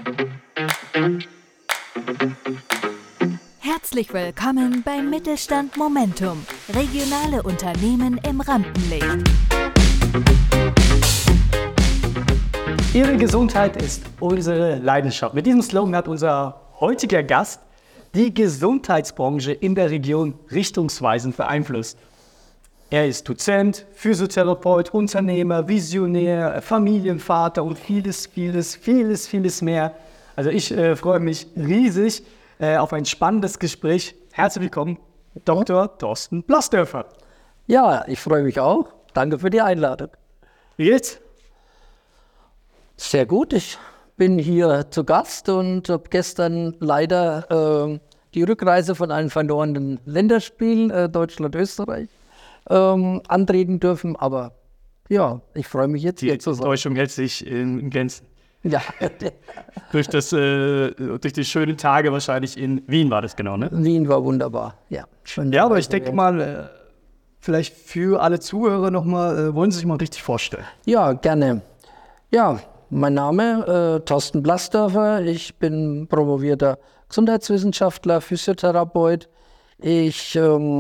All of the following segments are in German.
Herzlich willkommen beim Mittelstand Momentum. Regionale Unternehmen im Rampenlicht. Ihre Gesundheit ist unsere Leidenschaft. Mit diesem Slogan hat unser heutiger Gast die Gesundheitsbranche in der Region richtungsweisend beeinflusst. Er ist Dozent, Physiotherapeut, Unternehmer, Visionär, Familienvater und vieles mehr. Also ich freue mich riesig auf ein spannendes Gespräch. Herzlich willkommen, Dr. Thorsten Blasdörfer. Ja, ich freue mich auch. Danke für die Einladung. Wie geht's? Sehr gut, ich bin hier zu Gast und habe gestern leider die Rückreise von einem verlorenen Länderspiel, Deutschland-Österreich, antreten dürfen. Aber ja, ich freue mich jetzt hier zu sein. Die Enttäuschung hält sich in Grenzen. Ja. durch die schönen Tage wahrscheinlich in Wien war das genau, ne? Wien war wunderbar, ja. Ja, aber ich denke mal, vielleicht für alle Zuhörer nochmal, wollen Sie sich mal richtig vorstellen? Ja, gerne. Ja, mein Name Thorsten Blasdörfer. Ich bin promovierter Gesundheitswissenschaftler, Physiotherapeut. Ich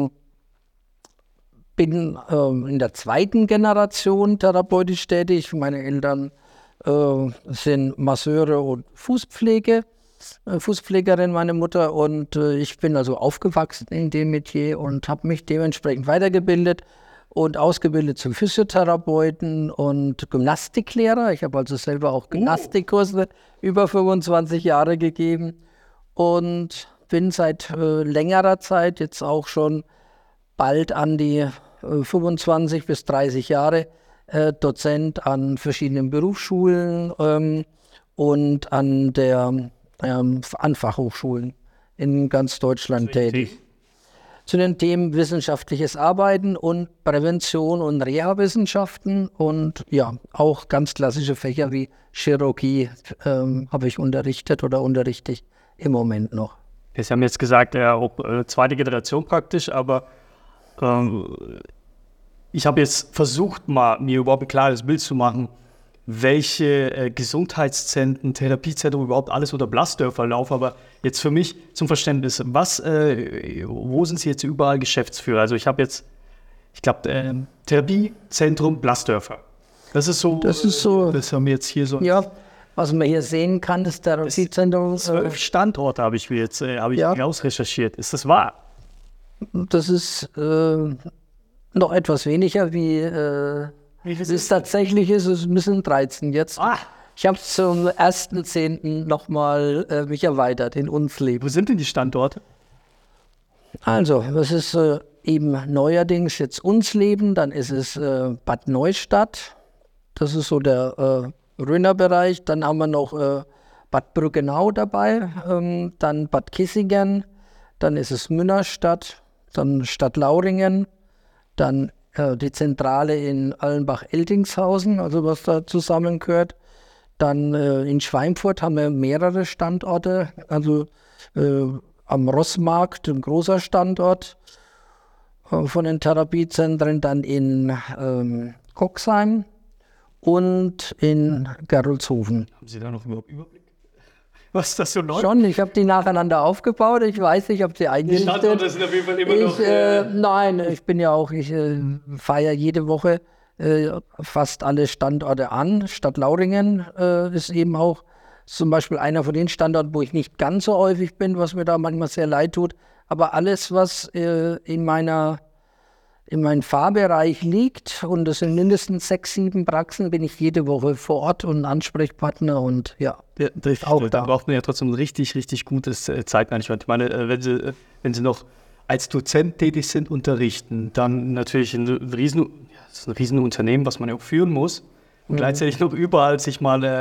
bin in der zweiten Generation therapeutisch tätig. Meine Eltern sind Masseure und Fußpflegerin, meine Mutter. Und ich bin also aufgewachsen in dem Metier und habe mich dementsprechend weitergebildet und ausgebildet zum Physiotherapeuten und Gymnastiklehrer. Ich habe also selber auch Gymnastikkurse über 25 Jahre gegeben und bin seit längerer Zeit, jetzt auch schon bald an die 25 bis 30 Jahre, Dozent an verschiedenen Berufsschulen und an Fachhochschulen in ganz Deutschland tätig. Zu den Themen wissenschaftliches Arbeiten und Prävention und Reha-Wissenschaften und ja, auch ganz klassische Fächer wie Chirurgie habe ich unterrichtet oder unterrichte ich im Moment noch. Sie haben jetzt gesagt, ja, auch zweite Generation praktisch, aber ich habe jetzt versucht, mir überhaupt ein klares Bild zu machen, welche Gesundheitszentren, Therapiezentren überhaupt alles unter Blasdörfer laufen. Aber jetzt für mich zum Verständnis, wo sind Sie jetzt überall Geschäftsführer? Also ich glaube, Therapiezentrum Blasdörfer. Das ist so. Das haben wir jetzt hier so. Ja, was man hier sehen kann, das Therapiezentrum. 12 Standorte habe ich rausrecherchiert. Ist das wahr? Das ist noch etwas weniger, wie es tatsächlich ist. Es müssen 13 jetzt. Ich habe zum 1.10. nochmal mich erweitert in Unsleben. Wo sind denn die Standorte? Also, das ist eben neuerdings jetzt Unsleben, dann ist es Bad Neustadt. Das ist so der Röner-Bereich. Dann haben wir noch Bad Brückenau dabei, dann Bad Kissingen, dann ist es Münnerstadt, dann Stadt Lauringen, dann die Zentrale in Allenbach-Eltingshausen, also was da zusammengehört. Dann in Schweinfurt haben wir mehrere Standorte, also am Rossmarkt, ein großer Standort von den Therapiezentren, dann in Coxheim und in Gerolzhofen. Haben Sie da noch überhaupt Überblick? Was ist das so neu? Schon, ich habe die nacheinander aufgebaut. Ich weiß, ich habe sie eingerichtet. Die Standorte sind auf jeden Fall immer noch... Nein, ich fahre ja jede Woche fast alle Standorte an. Stadt Lauringen ist eben auch zum Beispiel einer von den Standorten, wo ich nicht ganz so häufig bin, was mir da manchmal sehr leid tut. Aber alles, was in meinem Fahrbereich liegt, und das sind mindestens 6, 7 Praxen, bin ich jede Woche vor Ort und Ansprechpartner und ja, auch da braucht man ja trotzdem ein richtig, richtig gutes Zeitmanagement. Ich meine, wenn Sie noch als Dozent tätig sind, unterrichten, dann natürlich ein Riesenunternehmen, was man ja auch führen muss und gleichzeitig noch überall sich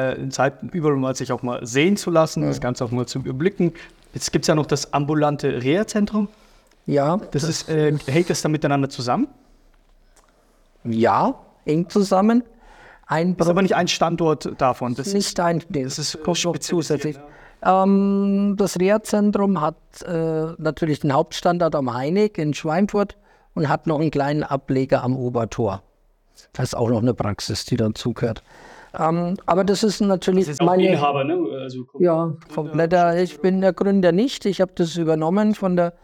auch mal sehen zu lassen, das Ganze auch mal zu überblicken. Jetzt gibt es ja noch das ambulante Reha-Zentrum. Ja. Hängt das dann miteinander zusammen? Ja, hängt zusammen. Ist aber nicht ein Standort davon. Das ist kommt zusätzlich. Ja. Das Reha-Zentrum hat natürlich den Hauptstandort am Heinig in Schweinfurt und hat noch einen kleinen Ableger am Obertor. Das ist auch noch eine Praxis, die dazugehört. Aber das ist natürlich Das ist auch Inhaber, ne? Also kompletter. Ich bin der Gründer nicht. Ich habe das übernommen von der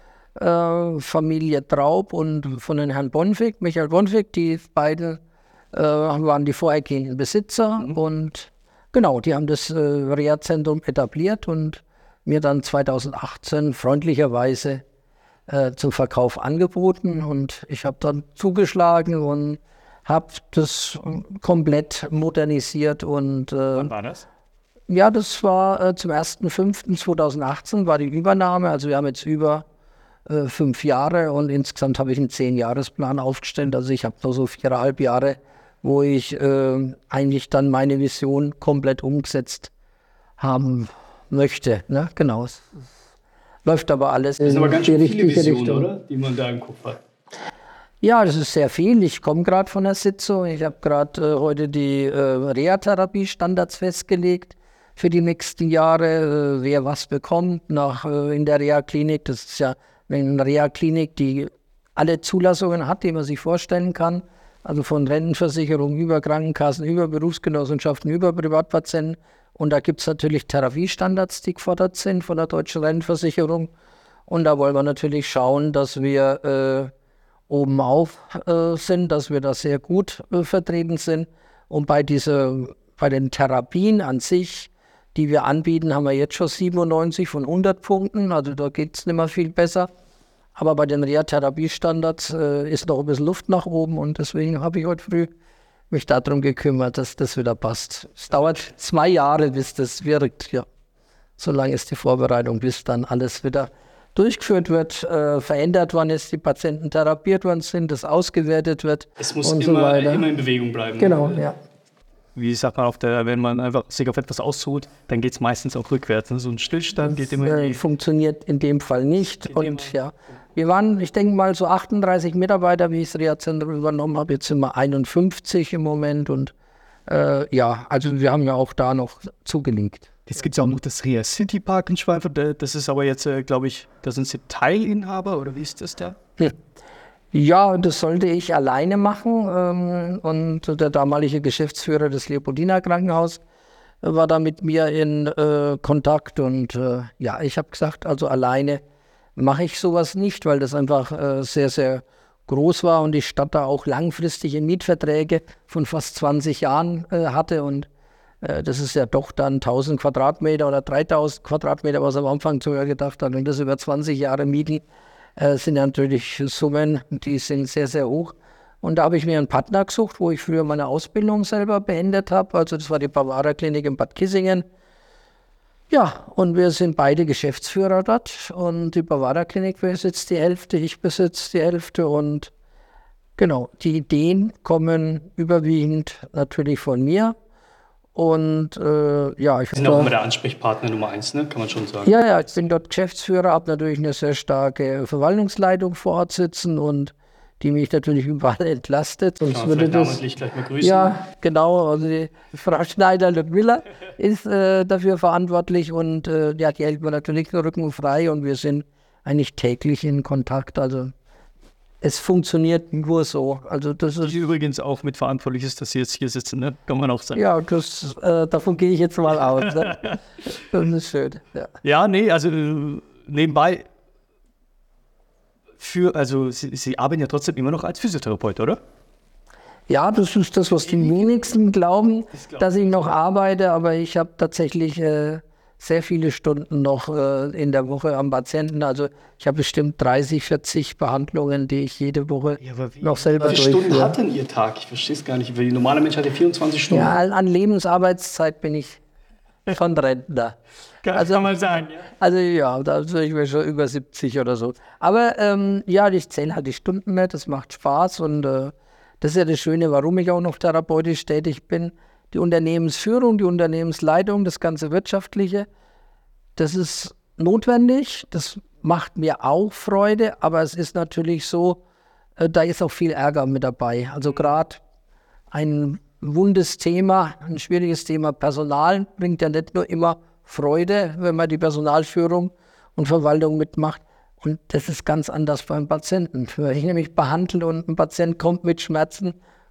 Familie Traub und von den Herrn Bonfig, Michael Bonfig. Die beiden waren die vorhergehenden Besitzer und genau, die haben das Reha-Zentrum etabliert und mir dann 2018 freundlicherweise zum Verkauf angeboten und ich habe dann zugeschlagen und habe das komplett modernisiert und wann war das? ja, das war zum 1.5.2018 war die Übernahme, also wir haben jetzt über 5 Jahre und insgesamt habe ich einen 10-Jahresplan aufgestellt, also ich habe noch so 4,5 Jahre, wo ich eigentlich dann meine Vision komplett umgesetzt haben möchte, ne? Genau. Läuft aber alles Das sind aber ganz die schön viele richtige Visionen, Richtung. oder? Die man da im Kopf hat. Ja, das ist sehr viel. Ich komme gerade von der Sitzung. Ich habe gerade heute die Reha-Therapie-Standards festgelegt für die nächsten Jahre, wer was bekommt in der Reha-Klinik. Das ist ja eine Reha-Klinik, die alle Zulassungen hat, die man sich vorstellen kann. Also von Rentenversicherung über Krankenkassen, über Berufsgenossenschaften, über Privatpatienten. Und da gibt es natürlich Therapiestandards, die gefordert sind von der Deutschen Rentenversicherung. Und da wollen wir natürlich schauen, dass wir oben auf sind, dass wir da sehr gut vertreten sind. Und bei den Therapien an sich, die wir anbieten, haben wir jetzt schon 97 von 100 Punkten. Also da geht es nicht mehr viel besser. Aber bei den Reha-Therapiestandards ist noch ein bisschen Luft nach oben. Und deswegen habe ich heute früh mich darum gekümmert, dass das wieder passt. Es dauert 2 Jahre, bis das wirkt. Ja. So lange ist die Vorbereitung, bis dann alles wieder durchgeführt wird, verändert worden ist, die Patienten therapiert worden sind, das ausgewertet wird. Es muss und immer, so weiter. immer in Bewegung bleiben. Genau, ja. Wie sagt man, wenn man einfach sich auf etwas ausruht, dann geht es meistens auch rückwärts. So ein Stillstand geht immer. Funktioniert in dem Fall nicht. Und ja, wir waren, ich denke mal, so 38 Mitarbeiter, wie ich das Reha-Zentrum übernommen habe. Jetzt sind wir 51 im Moment. Und ja, also wir haben ja auch da noch zugelegt. Jetzt gibt es auch noch das Reha City Park in Schweinfurt. Das ist aber jetzt, glaube ich, da sind Sie Teilinhaber oder wie ist das da? Ja, das sollte ich alleine machen. Und der damalige Geschäftsführer des Leopoldina Krankenhaus war da mit mir in Kontakt. Und ja, ich habe gesagt, also alleine mache ich sowas nicht, weil das einfach sehr, sehr groß war und die Stadt da auch langfristige Mietverträge von fast 20 Jahren hatte. Und das ist ja doch dann 1000 Quadratmeter oder 3000 Quadratmeter, was am Anfang sogar gedacht hat. Und das über 20 Jahre mieten, sind ja natürlich Summen, die sind sehr, sehr hoch. Und da habe ich mir einen Partner gesucht, wo ich früher meine Ausbildung selber beendet habe. Also das war die Bavara Klinik in Bad Kissingen. Ja, und wir sind beide Geschäftsführer dort. Und die Bavara Klinik besitzt die Hälfte, ich besitze die Hälfte. Und genau, die Ideen kommen überwiegend natürlich von mir. Und ja, ich Sie sind auch immer der Ansprechpartner Nummer 1, ne? Kann man schon sagen. Ja, ich bin dort Geschäftsführer, habe natürlich eine sehr starke Verwaltungsleitung vor Ort sitzen und die mich natürlich überall entlastet. Sonst Kann man würde das namentlich gleich mal grüßen. Ja, genau. Also die Frau Schneider-Ludmilla ist dafür verantwortlich und ja, die hält mir natürlich den Rücken frei und wir sind eigentlich täglich in Kontakt. Also es funktioniert nur so. Also das ist Die übrigens auch mitverantwortlich ist, dass Sie jetzt hier sitzen, ne? Kann man auch sagen. ja, davon gehe ich jetzt mal aus. Ne? Das ist schön. Ja. Ja, nee, also nebenbei, also Sie arbeiten ja trotzdem immer noch als Physiotherapeut, oder? Ja, das ist das, was die wenigsten glauben, dass ich noch arbeite, aber ich habe tatsächlich sehr viele Stunden noch in der Woche am Patienten. Also ich habe bestimmt 30, 40 Behandlungen, die ich jede Woche noch selber Wie viele Stunden durchführe. hat denn Ihr Tag? Ich verstehe es gar nicht. Weil ein normaler Mensch hat ja 24 Stunden. Ja, an Lebensarbeitszeit bin ich schon Rentner. Kann man sagen, ja. Also ja, da bin ich mir schon über 70 oder so. Aber ja, ich zähle halt die Stunden nicht, das macht Spaß und das ist ja das Schöne, warum ich auch noch therapeutisch tätig bin. Die Unternehmensführung, die Unternehmensleitung, das ganze Wirtschaftliche, das ist notwendig, das macht mir auch Freude, aber es ist natürlich so, da ist auch viel Ärger mit dabei. Also gerade ein wundes Thema, ein schwieriges Thema Personal bringt ja nicht nur immer Freude, wenn man die Personalführung und Verwaltung mitmacht. Und das ist ganz anders beim Patienten. Wenn ich nämlich behandle und ein Patient kommt mit Schmerzen,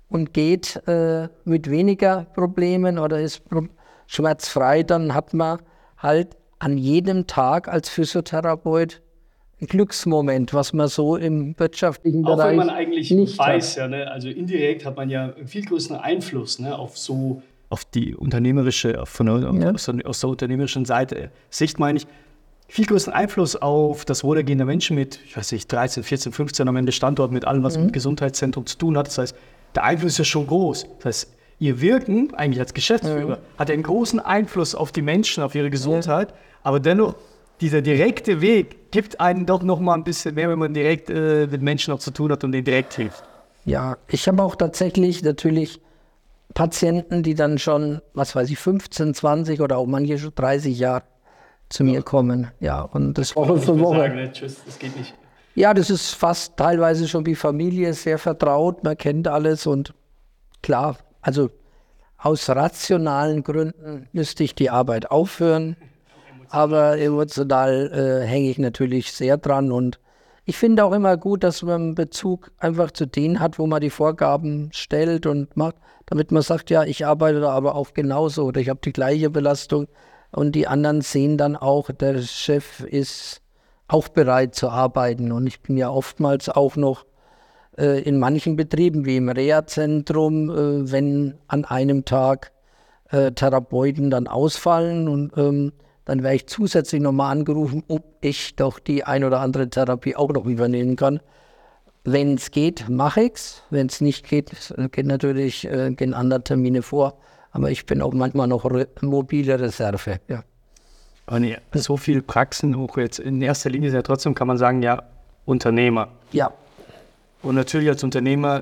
und geht mit weniger Problemen oder ist schmerzfrei, dann hat man halt an jedem Tag als Physiotherapeut ein Glücksmoment, was man so im wirtschaftlichen Auch Bereich wenn man eigentlich nicht weiß, hat. ja, ne? Also indirekt hat man ja einen viel größeren Einfluss, ne? Auf die unternehmerische, aus der unternehmerischen Seite. Sicht meine ich, viel größeren Einfluss auf das Wohlergehen der Menschen mit, ich weiß nicht, 13, 14, 15 am Ende Standort, mit allem, was mit Gesundheitszentrum zu tun hat. Das heißt, der Einfluss ist ja schon groß. Das heißt, ihr Wirken, eigentlich als Geschäftsführer, hat einen großen Einfluss auf die Menschen, auf ihre Gesundheit, aber dennoch, dieser direkte Weg gibt einen doch noch mal ein bisschen mehr, wenn man direkt mit Menschen auch zu tun hat und denen direkt hilft. Ja, ich habe auch tatsächlich natürlich Patienten, die dann schon, was weiß ich, 15, 20 oder auch manche schon 30 Jahre zu mir kommen. Ja, und das Woche für Woche. Sagen, ne? Tschüss, das geht nicht. Ja, das ist fast teilweise schon wie Familie, sehr vertraut, man kennt alles und klar, also aus rationalen Gründen müsste ich die Arbeit aufhören, aber emotional hänge ich natürlich sehr dran und ich finde auch immer gut, dass man einen Bezug einfach zu denen hat, wo man die Vorgaben stellt und macht, damit man sagt, ja, ich arbeite da aber auch genauso oder ich habe die gleiche Belastung und die anderen sehen dann auch, der Chef ist auch bereit zu arbeiten und ich bin ja oftmals auch noch in manchen Betrieben wie im Reha-Zentrum, wenn an einem Tag Therapeuten dann ausfallen und dann werde ich zusätzlich nochmal angerufen, ob ich doch die ein oder andere Therapie auch noch übernehmen kann. Wenn es geht, mache ich es. Wenn es nicht geht, gehen natürlich gehen andere Termine vor. Aber ich bin auch manchmal noch mobile Reserve. Ja. Und ja, so viel Praxen, auch jetzt in erster Linie ist ja trotzdem, kann man sagen, ja, Unternehmer. Ja. Und natürlich als Unternehmer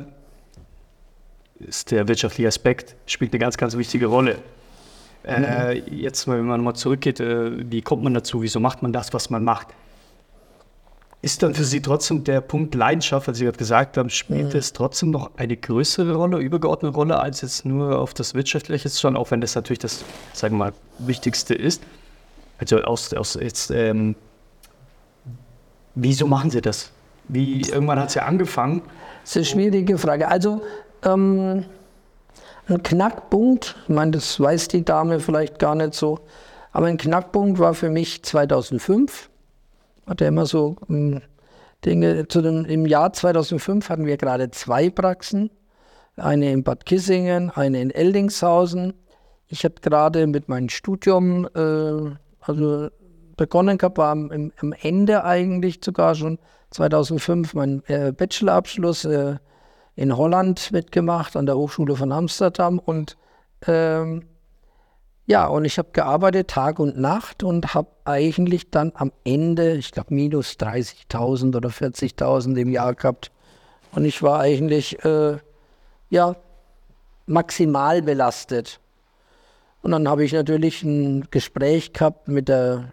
ist der wirtschaftliche Aspekt, spielt eine ganz, ganz wichtige Rolle. Jetzt, wenn man mal zurückgeht, wie kommt man dazu, wieso macht man das, was man macht? Ist dann für Sie trotzdem der Punkt Leidenschaft, als Sie gerade gesagt haben, spielt es trotzdem noch eine größere Rolle, übergeordnete Rolle, als jetzt nur auf das Wirtschaftliche zu schauen, auch wenn das natürlich das, sagen wir mal, Wichtigste ist? Also wieso machen Sie das? Irgendwann hat es ja angefangen. Das ist eine schwierige Frage. Also ein Knackpunkt, ich meine, das weiß die Dame vielleicht gar nicht so, aber ein Knackpunkt war für mich 2005. Hatte immer so Dinge. Im Jahr 2005 hatten wir gerade 2 Praxen, eine in Bad Kissingen, eine in Eldingshausen. Ich hatte gerade mit meinem Studium begonnen gehabt, war am Ende eigentlich sogar schon 2005 mein Bachelorabschluss in Holland mitgemacht, an der Hochschule von Amsterdam. Und und ich habe gearbeitet Tag und Nacht und habe eigentlich dann am Ende, ich glaube, minus 30.000 oder 40.000 im Jahr gehabt. Und ich war eigentlich maximal belastet. Und dann habe ich natürlich ein Gespräch gehabt mit der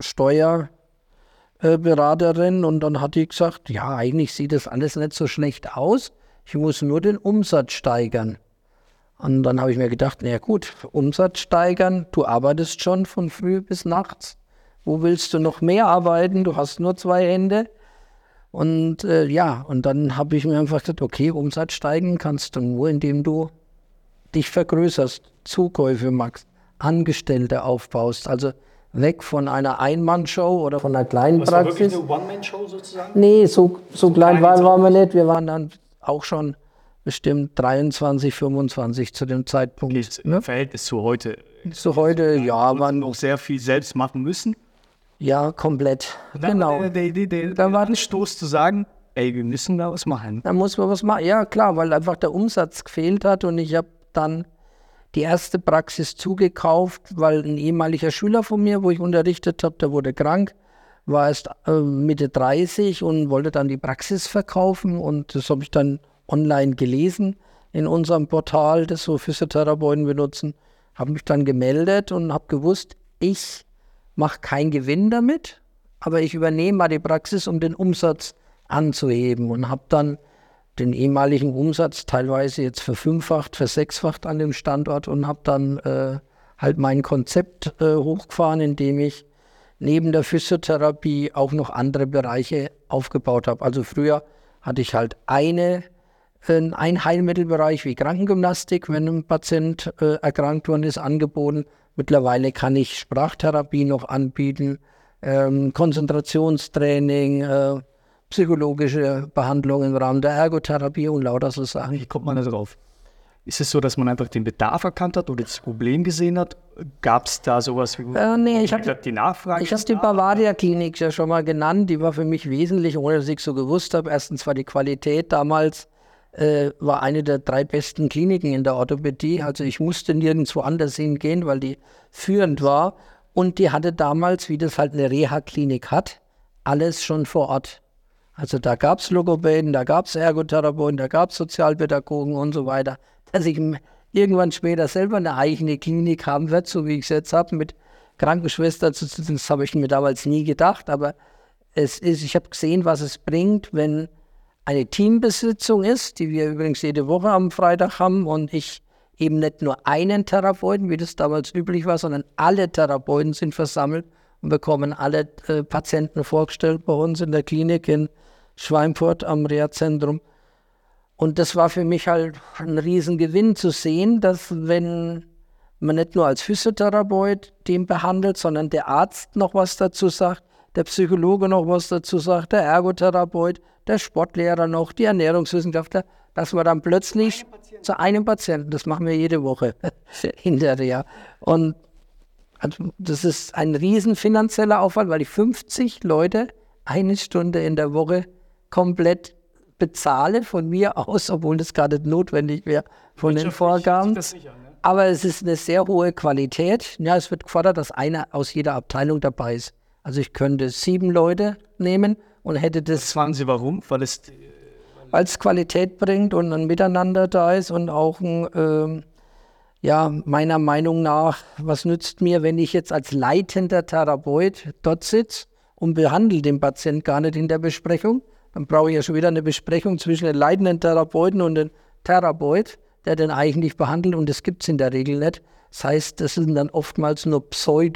Steuerberaterin und dann hat die gesagt, ja, eigentlich sieht das alles nicht so schlecht aus. Ich muss nur den Umsatz steigern. Und dann habe ich mir gedacht, na gut, Umsatz steigern, du arbeitest schon von früh bis nachts. Wo willst du noch mehr arbeiten? Du hast nur 2 Hände. Und und dann habe ich mir einfach gesagt, okay, Umsatz steigen kannst du nur, indem du dich vergrößerst, Zukäufe machst, Angestellte aufbaust. Also weg von einer Ein-Mann-Show oder von einer kleinen Was war Praxis. wirklich eine One-Man-Show sozusagen? Nee, so klein waren wir nicht. Wir waren dann auch schon bestimmt 23, 25 zu dem Zeitpunkt. Im Verhältnis zu heute. Zu heute, ja, waren noch sehr viel selbst machen müssen. Ja, komplett. Genau. Da war ein Stoß zu sagen, ey, wir müssen da was machen. Da muss man was machen. Ja, klar, weil einfach der Umsatz gefehlt hat und ich habe dann die erste Praxis zugekauft, weil ein ehemaliger Schüler von mir, wo ich unterrichtet habe, der wurde krank, war erst Mitte 30 und wollte dann die Praxis verkaufen und das habe ich dann online gelesen in unserem Portal, das so Physiotherapeuten benutzen, habe mich dann gemeldet und habe gewusst, ich mache keinen Gewinn damit, aber ich übernehme mal die Praxis, um den Umsatz anzuheben und habe dann den ehemaligen Umsatz teilweise jetzt verfünffacht, versechsfacht an dem Standort und habe dann halt mein Konzept hochgefahren, indem ich neben der Physiotherapie auch noch andere Bereiche aufgebaut habe. Also früher hatte ich halt eine ein Heilmittelbereich wie Krankengymnastik, wenn ein Patient erkrankt worden ist, angeboten. Mittlerweile kann ich Sprachtherapie noch anbieten, Konzentrationstraining, psychologische Behandlung im Rahmen der Ergotherapie und lauter so Sachen. Wie kommt man da drauf? Ist es so, dass man einfach den Bedarf erkannt hat oder das Problem gesehen hat? Gab es da sowas wie Nee, ich habe die Nachfrage? Ich habe die Bavaria-Klinik ja schon mal genannt. Die war für mich wesentlich, ohne dass ich so gewusst habe. Erstens war die Qualität damals war eine der 3 besten Kliniken in der Orthopädie. Also ich musste nirgendwo anders hingehen, weil die führend war. Und die hatte damals, wie das halt eine Reha-Klinik hat, alles schon vor Ort. Also da gab es Logopäden, da gab es Ergotherapeuten, da gab es Sozialpädagogen und so weiter. Dass ich irgendwann später selber eine eigene Klinik haben werde, so wie ich es jetzt habe, mit Krankenschwestern, das habe ich mir damals nie gedacht. Aber ich habe gesehen, was es bringt, wenn eine Teambesitzung ist, die wir übrigens jede Woche am Freitag haben und ich eben nicht nur einen Therapeuten, wie das damals üblich war, sondern alle Therapeuten sind versammelt und bekommen alle Patienten vorgestellt bei uns in der Klinik in Schweinfurt am Reha-Zentrum. Und das war für mich halt ein Riesengewinn zu sehen, dass wenn man nicht nur als Physiotherapeut den behandelt, sondern der Arzt noch was dazu sagt, der Psychologe noch was dazu sagt, der Ergotherapeut, der Sportlehrer noch, die Ernährungswissenschaftler, dass man dann plötzlich zu einem Patienten, das machen wir jede Woche in der Reha. Und also das ist ein riesen finanzieller Aufwand, weil ich 50 Leute 1 Stunde in der Woche komplett bezahle von mir aus, obwohl das gar nicht notwendig wäre von den Vorgaben. Aber es ist eine sehr hohe Qualität. Ja, es wird gefordert, dass einer aus jeder Abteilung dabei ist. Also ich könnte 7 Leute nehmen und hätte das. Was fragen Sie, warum? Weil es Qualität bringt und ein Miteinander da ist und auch ein, meiner Meinung nach, was nützt mir, wenn ich jetzt als leitender Therapeut dort sitze und behandle den Patienten gar nicht in der Besprechung. Dann brauche ich ja schon wieder eine Besprechung zwischen den leitenden Therapeuten und dem Therapeut, der den eigentlich behandelt, und das gibt es in der Regel nicht. Das heißt, das sind dann oftmals nur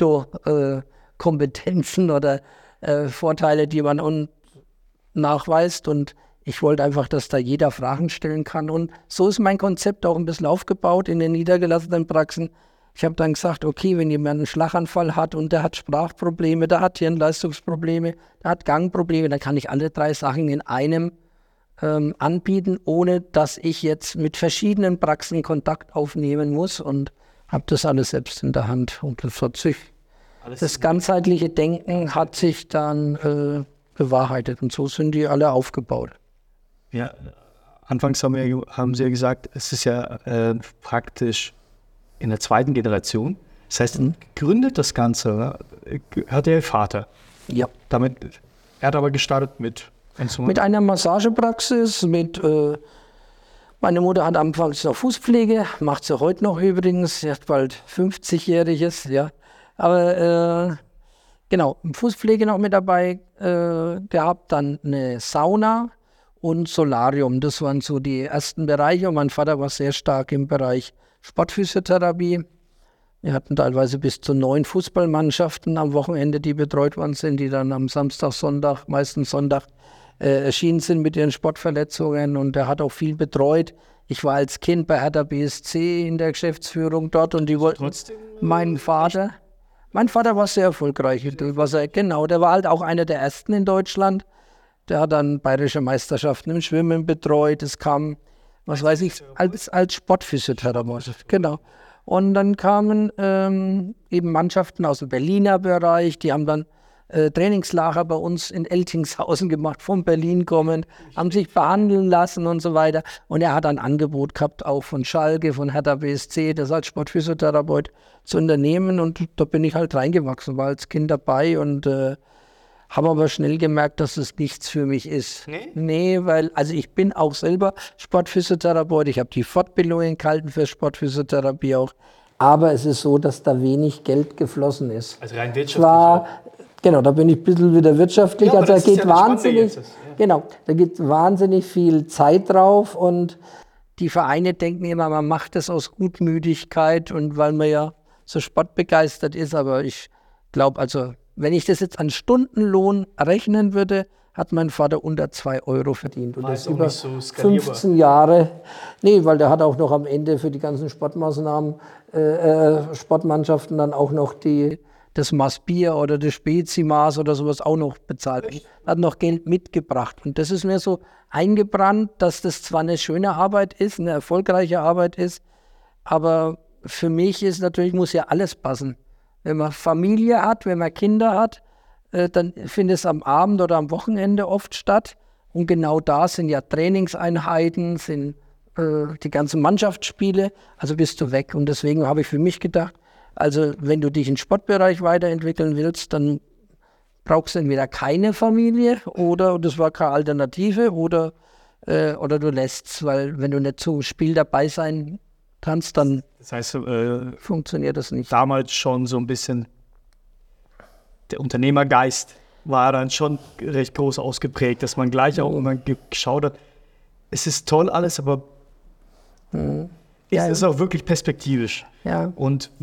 Pseudo-Kompetenzen oder Vorteile, die man nachweist, und ich wollte einfach, dass da jeder Fragen stellen kann, und so ist mein Konzept auch ein bisschen aufgebaut in den niedergelassenen Praxen. Ich habe dann gesagt, okay, wenn jemand einen Schlaganfall hat und der hat Sprachprobleme, der hat Hirnleistungsprobleme, der hat Gangprobleme, dann kann ich alle 3 Sachen in einem anbieten, ohne dass ich jetzt mit verschiedenen Praxen Kontakt aufnehmen muss, und habe das alles selbst in der Hand. Und das ganzheitliche Denken hat sich dann bewahrheitet, und so sind die alle aufgebaut. Ja, anfangs haben Sie ja gesagt, es ist ja praktisch in der 2. Generation. Das heißt, gegründet das Ganze hat Ihr Vater. Ja. Er hat aber gestartet mit einer Massagepraxis, meine Mutter hat anfangs noch Fußpflege, macht sie heute noch übrigens, sie hat bald 50-jähriges, ja. Aber genau, Fußpflege noch mit dabei gehabt, dann eine Sauna und Solarium. Das waren so die ersten Bereiche, und mein Vater war sehr stark im Bereich Sportphysiotherapie. Wir hatten teilweise bis zu 9 Fußballmannschaften am Wochenende, die betreut worden sind, die dann am Samstag, Sonntag, meistens Sonntag, erschienen sind mit ihren Sportverletzungen, und er hat auch viel betreut. Ich war als Kind bei Hertha BSC in der Geschäftsführung dort, und die wollten mein Vater war sehr erfolgreich. Der war halt auch einer der ersten in Deutschland. Der hat dann bayerische Meisterschaften im Schwimmen betreut. Es kam, als Sportphysiotherapeut. Genau. Und dann kamen eben Mannschaften aus dem Berliner Bereich, die haben dann Trainingslager bei uns in Eltingshausen gemacht, von Berlin kommend, haben sich behandeln lassen und so weiter. Und er hat ein Angebot gehabt, auch von Schalke, von Hertha BSC, das als Sportphysiotherapeut zu unternehmen. Und da bin ich halt reingewachsen, war als Kind dabei, und habe aber schnell gemerkt, dass es nichts für mich ist. Nee, weil ich bin auch selber Sportphysiotherapeut. Ich habe die Fortbildung in Kalten für Sportphysiotherapie auch. Aber es ist so, dass da wenig Geld geflossen ist. Also rein wirtschaftlich. Genau, da bin ich ein bisschen wieder wirtschaftlich. Ja, also da geht wahnsinnig, da geht wahnsinnig viel Zeit drauf, und die Vereine denken immer, man macht das aus Gutmütigkeit und weil man ja so sportbegeistert ist. Aber ich glaube, wenn ich das jetzt an Stundenlohn rechnen würde, hat mein Vater unter 2 Euro verdient. Und das auch über nicht so skalierbar. 15 Jahre. Nee, weil der hat auch noch am Ende für die ganzen Sportmaßnahmen, Sportmannschaften dann auch noch das Maß Bier oder das Spezi-Maß oder sowas auch noch bezahlt. Hat noch Geld mitgebracht. Und das ist mir so eingebrannt, dass das zwar eine schöne Arbeit ist, eine erfolgreiche Arbeit ist, aber für mich ist natürlich, muss ja alles passen. Wenn man Familie hat, wenn man Kinder hat, dann findet es am Abend oder am Wochenende oft statt. Und genau da sind ja Trainingseinheiten, sind die ganzen Mannschaftsspiele, also bist du weg. Und deswegen habe ich für mich gedacht, also wenn du dich im Sportbereich weiterentwickeln willst, dann brauchst du entweder keine Familie oder, und das war keine Alternative, oder du lässt es, weil wenn du nicht zum Spiel dabei sein kannst, dann Das heißt, funktioniert das nicht. damals schon so ein bisschen der Unternehmergeist war dann schon recht groß ausgeprägt, dass man gleich auch immer geschaut hat, es ist toll alles, aber es ist auch wirklich perspektivisch. Ja. Und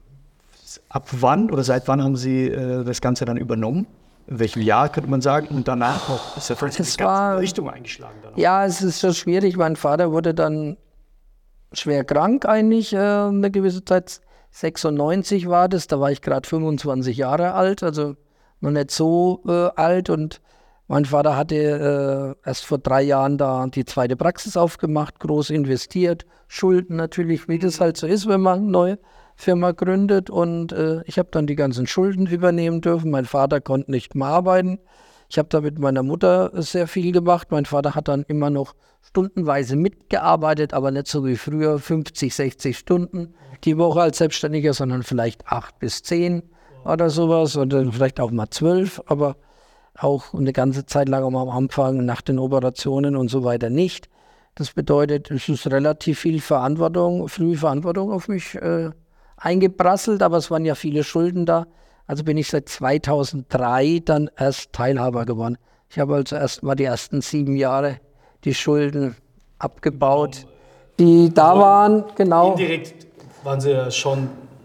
ab wann oder seit wann haben Sie das Ganze dann übernommen? In welchem Jahr könnte man sagen? Und danach auch, ist ja völlig Das eine war- ganze Richtung eingeschlagen. Danach. Ja, es ist schon schwierig. Mein Vater wurde dann schwer krank eigentlich, eine gewisse Zeit. 96 war das, da war ich gerade 25 Jahre alt, also noch nicht so alt. Und mein Vater hatte erst vor 3 Jahren da die zweite Praxis aufgemacht, groß investiert, Schulden natürlich, wie das halt so ist, wenn man eine neue Firma gründet. Und ich habe dann die ganzen Schulden übernehmen dürfen. Mein Vater konnte nicht mehr arbeiten. Ich habe da mit meiner Mutter sehr viel gemacht. Mein Vater hat dann immer noch stundenweise mitgearbeitet, aber nicht so wie früher, 50, 60 Stunden die Woche als Selbstständiger, sondern vielleicht 8 bis 10 oder sowas oder vielleicht auch mal 12, aber auch eine ganze Zeit lang am Anfang nach den Operationen und so weiter nicht. Das bedeutet, es ist relativ viel Verantwortung, früh Verantwortung auf mich eingeprasselt, aber es waren ja viele Schulden da. Also bin ich seit 2003 dann erst Teilhaber geworden. Ich habe also erst mal die ersten 7 Jahre die Schulden abgebaut, die da waren, genau. Indirekt waren Sie ja schon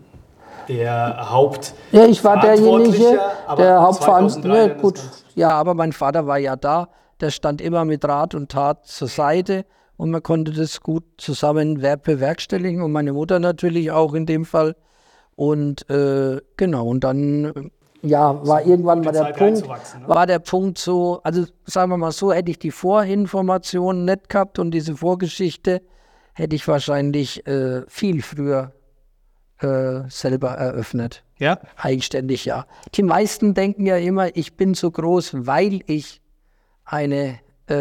der Haupt. Ja, ich war derjenige, aber der 2003 Hauptverantwortliche. dann Gut, das Ganze. ja, aber mein Vater war ja da. Der stand immer mit Rat und Tat zur Seite und man konnte das gut zusammen bewerkstelligen und meine Mutter natürlich auch in dem Fall. Und genau, und dann war irgendwann mal der Zeit Punkt, reinzuwachsen, ne? war der Punkt so, also sagen wir mal so, hätte ich die Vorinformationen nicht gehabt und diese Vorgeschichte, hätte ich wahrscheinlich viel früher selber eröffnet. Ja? Eigenständig, ja. Die meisten denken ja immer, ich bin so groß, weil ich eine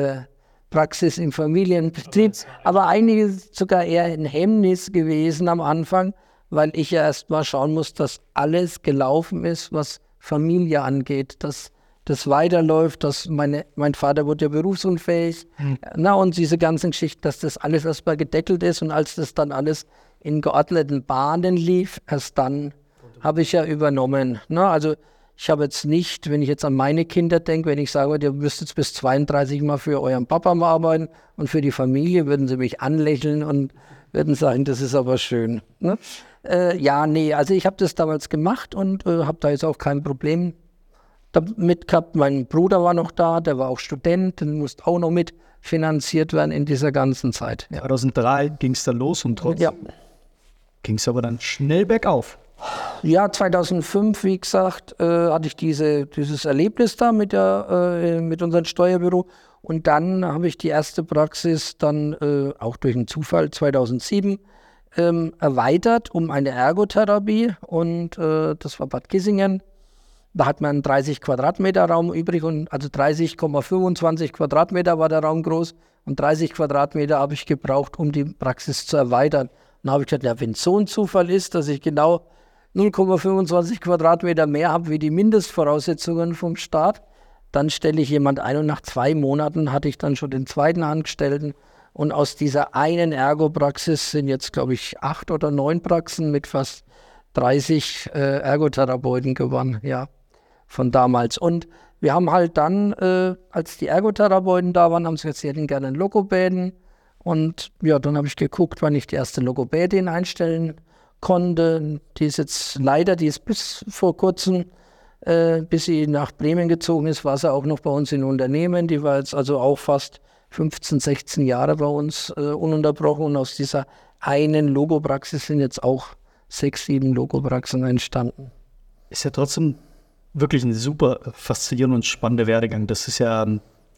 Praxis im Familienbetrieb, aber einige sogar eher ein Hemmnis gewesen am Anfang, weil ich ja erst mal schauen muss, dass alles gelaufen ist, was Familie angeht, dass das weiterläuft, dass mein Vater wurde ja berufsunfähig, und diese ganzen Geschichten, dass das alles erstmal gedeckelt ist und als das dann alles in geordneten Bahnen lief, erst dann habe ich ja übernommen. Also ich habe jetzt nicht, wenn ich jetzt an meine Kinder denke, wenn ich sage, ihr müsst jetzt bis 32 mal für euren Papa mal arbeiten und für die Familie, würden sie mich anlächeln und würden sagen, das ist aber schön. Ne? Also ich habe das damals gemacht und habe da jetzt auch kein Problem damit gehabt. Mein Bruder war noch da, der war auch Student, der musste auch noch mitfinanziert werden in dieser ganzen Zeit. Ja. 2003 ging es dann los und trotzdem ging es aber dann schnell bergauf. Ja, 2005, wie gesagt, hatte ich dieses Erlebnis da mit unserem Steuerbüro und dann habe ich die erste Praxis dann auch durch einen Zufall 2007 erweitert um eine Ergotherapie und das war Bad Kissingen. Da hat man einen 30 Quadratmeter Raum übrig und also 30,25 Quadratmeter war der Raum groß und 30 Quadratmeter habe ich gebraucht, um die Praxis zu erweitern. Dann habe ich gesagt, ja, wenn es so ein Zufall ist, dass ich genau 0,25 Quadratmeter mehr habe wie die Mindestvoraussetzungen vom Staat, dann stelle ich jemand ein und nach 2 Monaten hatte ich dann schon den zweiten Angestellten und aus dieser einen Ergopraxis sind jetzt, glaube ich, 8 oder 9 Praxen mit fast 30 Ergotherapeuten geworden, ja, von damals. Und wir haben halt dann, als die Ergotherapeuten da waren, haben sie gesagt, sie hätten gerne einen Logopäden. Und ja, dann habe ich geguckt, wann ich die erste Logopädin einstellen konnte. Die ist bis vor kurzem Bis sie nach Bremen gezogen ist, war sie auch noch bei uns in Unternehmen. Die war jetzt also auch fast 15, 16 Jahre bei uns ununterbrochen. Und aus dieser einen Logopraxis sind jetzt auch 6, 7 Logopraxen entstanden. Ist ja trotzdem wirklich ein super faszinierender und spannender Werdegang. Das ist ja,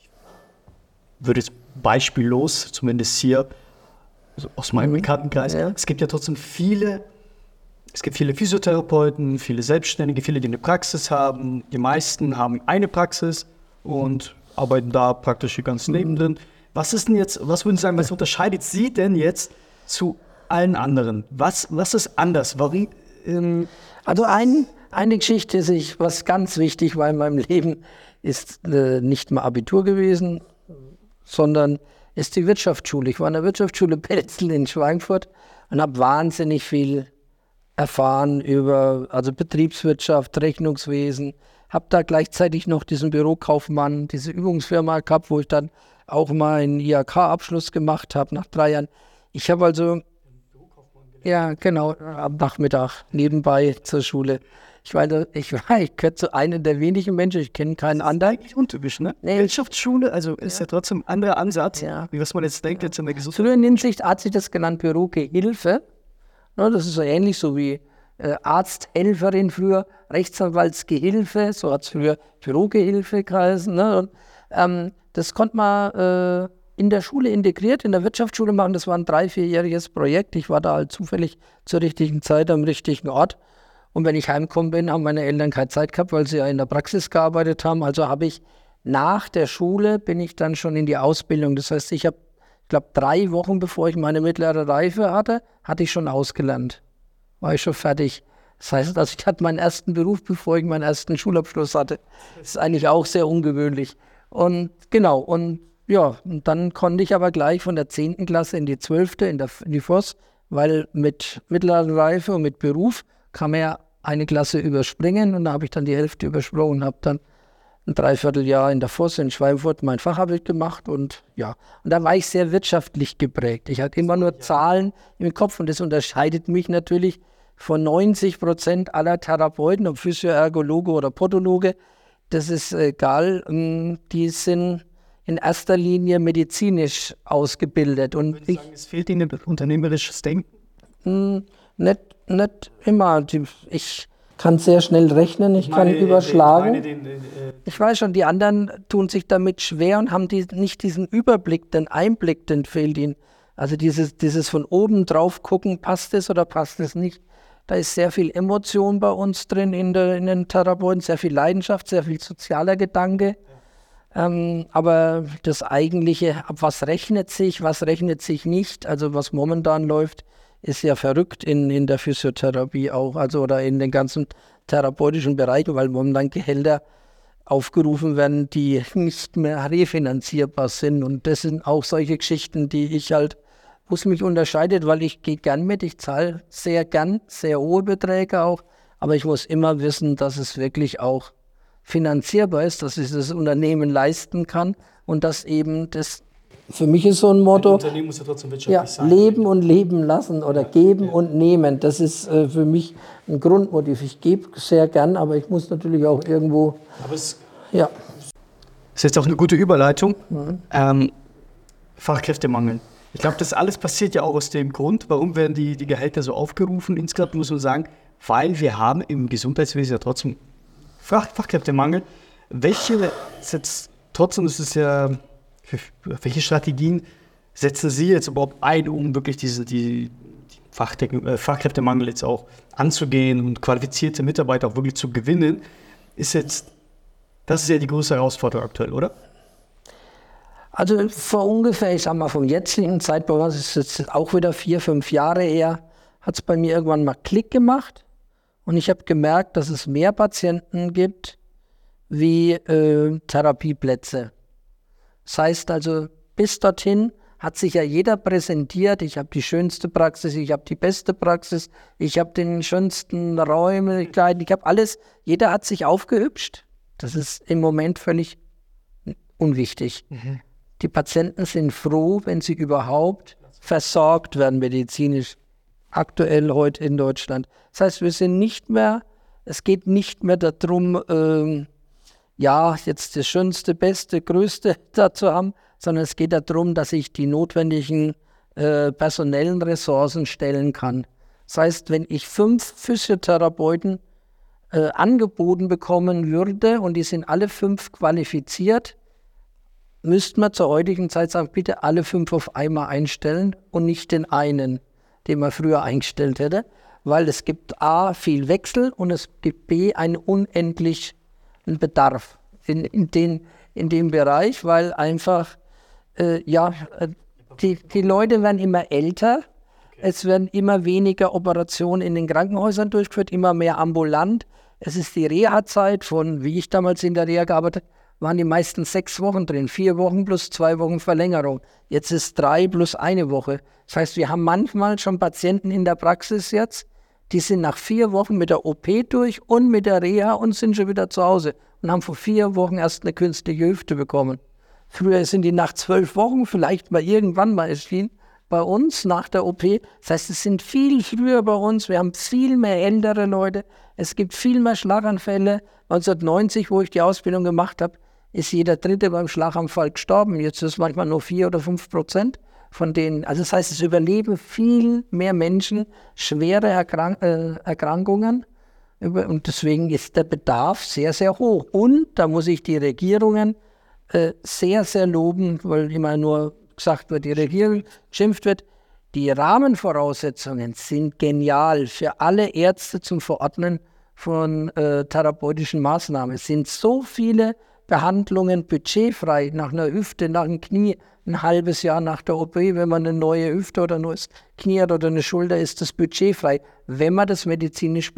würde jetzt beispiellos, zumindest hier also aus meinem Bekanntenkreis, es gibt ja trotzdem viele Physiotherapeuten, viele Selbstständige, viele, die eine Praxis haben. Die meisten haben eine Praxis und arbeiten da praktisch ihr ganzes Leben drin. Was würden Sie sagen, was unterscheidet Sie denn jetzt zu allen anderen? Was ist anders? Warum? Also eine Geschichte, was ganz wichtig war in meinem Leben, ist nicht mal Abitur gewesen, sondern ist die Wirtschaftsschule. Ich war in der Wirtschaftsschule Pelzel in Schweinfurt und habe wahnsinnig viel erfahren über Betriebswirtschaft, Rechnungswesen. Habe da gleichzeitig noch diesen Bürokaufmann, diese Übungsfirma gehabt, wo ich dann auch mal einen IHK-Abschluss gemacht habe nach 3 Jahren. Ich habe also, ja genau, am Nachmittag nebenbei zur Schule. Ich gehöre zu einem der wenigen Menschen, ich kenne keinen anderen. Eigentlich untypisch, ne? Nee. Wirtschaftsschule, also ist ja trotzdem ein anderer Ansatz, wie was man jetzt denkt, jetzt in der Gesundheit. Früher in Hinsicht hat sich das genannt Bürogehilfe. Ja, das ist so ähnlich so wie Arzthelferin früher, Rechtsanwaltsgehilfe, so hat es früher Bürogehilfe geheißen. Ne? Und, das konnte man in der Schule integriert, in der Wirtschaftsschule machen. Das war ein 3-, 4-jähriges Projekt. Ich war da halt zufällig zur richtigen Zeit am richtigen Ort. Und wenn ich heimgekommen bin, haben meine Eltern keine Zeit gehabt, weil sie ja in der Praxis gearbeitet haben. Also habe ich nach der Schule, bin ich dann schon in die Ausbildung. Das heißt, ich glaube 3 Wochen bevor ich meine mittlere Reife hatte ich schon ausgelernt. War ich schon fertig. Das heißt, also ich hatte meinen ersten Beruf, bevor ich meinen ersten Schulabschluss hatte. Das ist eigentlich auch sehr ungewöhnlich. Und genau, und dann konnte ich aber gleich von der 10. Klasse in die 12. in die FOS, weil mit mittlerer Reife und mit Beruf kann man ja eine Klasse überspringen und da habe ich dann die Hälfte übersprungen und habe dann ein Dreivierteljahr in der FOS in Schweinfurt mein Fachabi gemacht und da war ich sehr wirtschaftlich geprägt. Ich hatte immer nur Zahlen im Kopf und das unterscheidet mich natürlich von 90% aller Therapeuten, ob Physio-Ergologe oder Podologe. Das ist egal, die sind in erster Linie medizinisch ausgebildet. Und ich würde sagen, es fehlt Ihnen unternehmerisches Denken? Nicht immer. Ich kann sehr schnell rechnen, ich kann überschlagen. Ich weiß schon, die anderen tun sich damit schwer und haben nicht diesen Überblick, den Einblick, den fehlt ihnen. Also dieses von oben drauf gucken, passt es oder passt es nicht. Da ist sehr viel Emotion bei uns drin in den Therapeuten, sehr viel Leidenschaft, sehr viel sozialer Gedanke. Aber das Eigentliche, ab was rechnet sich nicht, also was momentan läuft, ist ja verrückt in der Physiotherapie auch, also oder in den ganzen therapeutischen Bereichen, weil momentan Gehälter aufgerufen werden, die nicht mehr refinanzierbar sind. Und das sind auch solche Geschichten, die ich halt, wo es mich unterscheidet, weil ich gehe gern mit, ich zahle sehr gern, sehr hohe Beträge auch, aber ich muss immer wissen, dass es wirklich auch finanzierbar ist, dass ich das Unternehmen leisten kann und dass eben das für mich ist so ein Motto, ein Unternehmen muss ja trotzdem wirtschaftlich sein. Leben und leben lassen oder geben und nehmen. Das ist für mich ein Grundmotiv. Ich gebe sehr gern, aber ich muss natürlich auch irgendwo... Aber es ist jetzt auch eine gute Überleitung. Fachkräftemangel. Ich glaube, das alles passiert ja auch aus dem Grund, warum werden die Gehälter so aufgerufen. Insgesamt muss man sagen, weil wir haben im Gesundheitswesen ja trotzdem Fachkräftemangel. Trotzdem ist es ja... Welche Strategien setzen Sie jetzt überhaupt ein, um wirklich die Fachkräftemangel jetzt auch anzugehen und qualifizierte Mitarbeiter auch wirklich zu gewinnen? Das ist ja die große Herausforderung aktuell, oder? Also vor ungefähr, ich sag mal vom jetzigen Zeitpunkt, das ist jetzt auch wieder 4, 5 Jahre her, hat es bei mir irgendwann mal Klick gemacht und ich habe gemerkt, dass es mehr Patienten gibt wie Therapieplätze. Das heißt also, bis dorthin hat sich ja jeder präsentiert, ich habe die schönste Praxis, ich habe die beste Praxis, ich habe den schönsten Räumlichkeiten, ich habe alles, jeder hat sich aufgehübscht. Das ist im Moment völlig unwichtig. Die Patienten sind froh, wenn sie überhaupt versorgt werden medizinisch, aktuell heute in Deutschland. Das heißt, wir sind nicht mehr Es geht nicht mehr darum, jetzt das Schönste, Beste, Größte da zu haben, sondern es geht darum, dass ich die notwendigen personellen Ressourcen stellen kann. Das heißt, wenn ich 5 Physiotherapeuten angeboten bekommen würde und die sind alle 5 qualifiziert, müsste man zur heutigen Zeit sagen, bitte alle 5 auf einmal einstellen und nicht den einen, den man früher eingestellt hätte, weil es gibt A, viel Wechsel und es gibt B, einen unendlichen Bedarf in dem Bereich, weil einfach, die Leute werden immer älter, es werden immer weniger Operationen in den Krankenhäusern durchgeführt, immer mehr ambulant. Es ist die Reha-Zeit von, wie ich damals in der Reha gearbeitet habe, waren die meisten 6 Wochen drin, 4 Wochen plus 2 Wochen Verlängerung. Jetzt ist 3 plus 1 Woche. Das heißt, wir haben manchmal schon Patienten in der Praxis jetzt, die sind nach 4 Wochen mit der OP durch und mit der Reha und sind schon wieder zu Hause und haben vor 4 Wochen erst eine künstliche Hüfte bekommen. Früher sind die nach 12 Wochen vielleicht mal irgendwann mal erschienen bei uns nach der OP. Das heißt, es sind viel früher bei uns. Wir haben viel mehr ältere Leute. Es gibt viel mehr Schlaganfälle. 1990, wo ich die Ausbildung gemacht habe, ist jeder Dritte beim Schlaganfall gestorben. Jetzt ist es manchmal nur 4 oder 5% von denen. Also das heißt, es überleben viel mehr Menschen schwere Erkrankungen. Und deswegen ist der Bedarf sehr, sehr hoch. Und da muss ich die Regierungen sehr, sehr loben, weil immer nur gesagt wird, die Regierung schimpft wird. Die Rahmenvoraussetzungen sind genial für alle Ärzte zum Verordnen von therapeutischen Maßnahmen. Es sind so viele Behandlungen budgetfrei, nach einer Hüfte, nach einem Knie, ein halbes Jahr nach der OP, wenn man eine neue Hüfte oder ein neues Knie hat oder eine Schulter, ist das budgetfrei, wenn man das medizinisch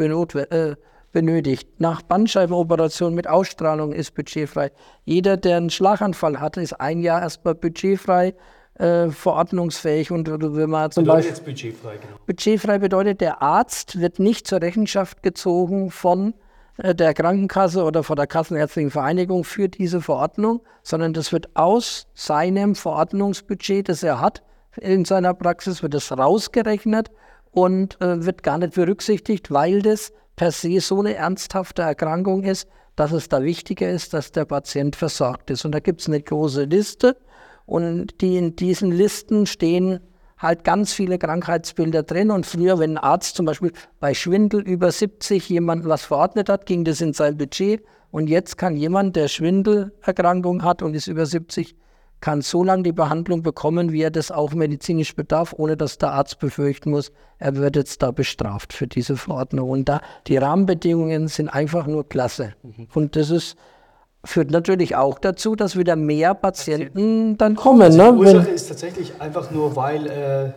benötigt. Nach Bandscheibenoperation mit Ausstrahlung ist budgetfrei. Jeder, der einen Schlaganfall hatte, ist 1 Jahr erstmal budgetfrei, verordnungsfähig. Und wenn man zum Beispiel jetzt budgetfrei, genau. Budgetfrei bedeutet, der Arzt wird nicht zur Rechenschaft gezogen von der Krankenkasse oder von der Kassenärztlichen Vereinigung für diese Verordnung, sondern das wird aus seinem Verordnungsbudget, das er hat in seiner Praxis, wird das rausgerechnet und wird gar nicht berücksichtigt, weil das per se so eine ernsthafte Erkrankung ist, dass es da wichtiger ist, dass der Patient versorgt ist. Und da gibt es eine große Liste und in diesen Listen stehen halt ganz viele Krankheitsbilder drin. Und früher, wenn ein Arzt zum Beispiel bei Schwindel über 70 jemandem was verordnet hat, ging das in sein Budget. Und jetzt kann jemand, der Schwindelerkrankung hat und ist über 70, kann so lange die Behandlung bekommen, wie er das auch medizinisch bedarf, ohne dass der Arzt befürchten muss, er wird jetzt da bestraft für diese Verordnung. Und da die Rahmenbedingungen sind einfach nur klasse. Und das führt natürlich auch dazu, dass wieder mehr Patienten dann kommen. Also die Ursache ist tatsächlich einfach nur, weil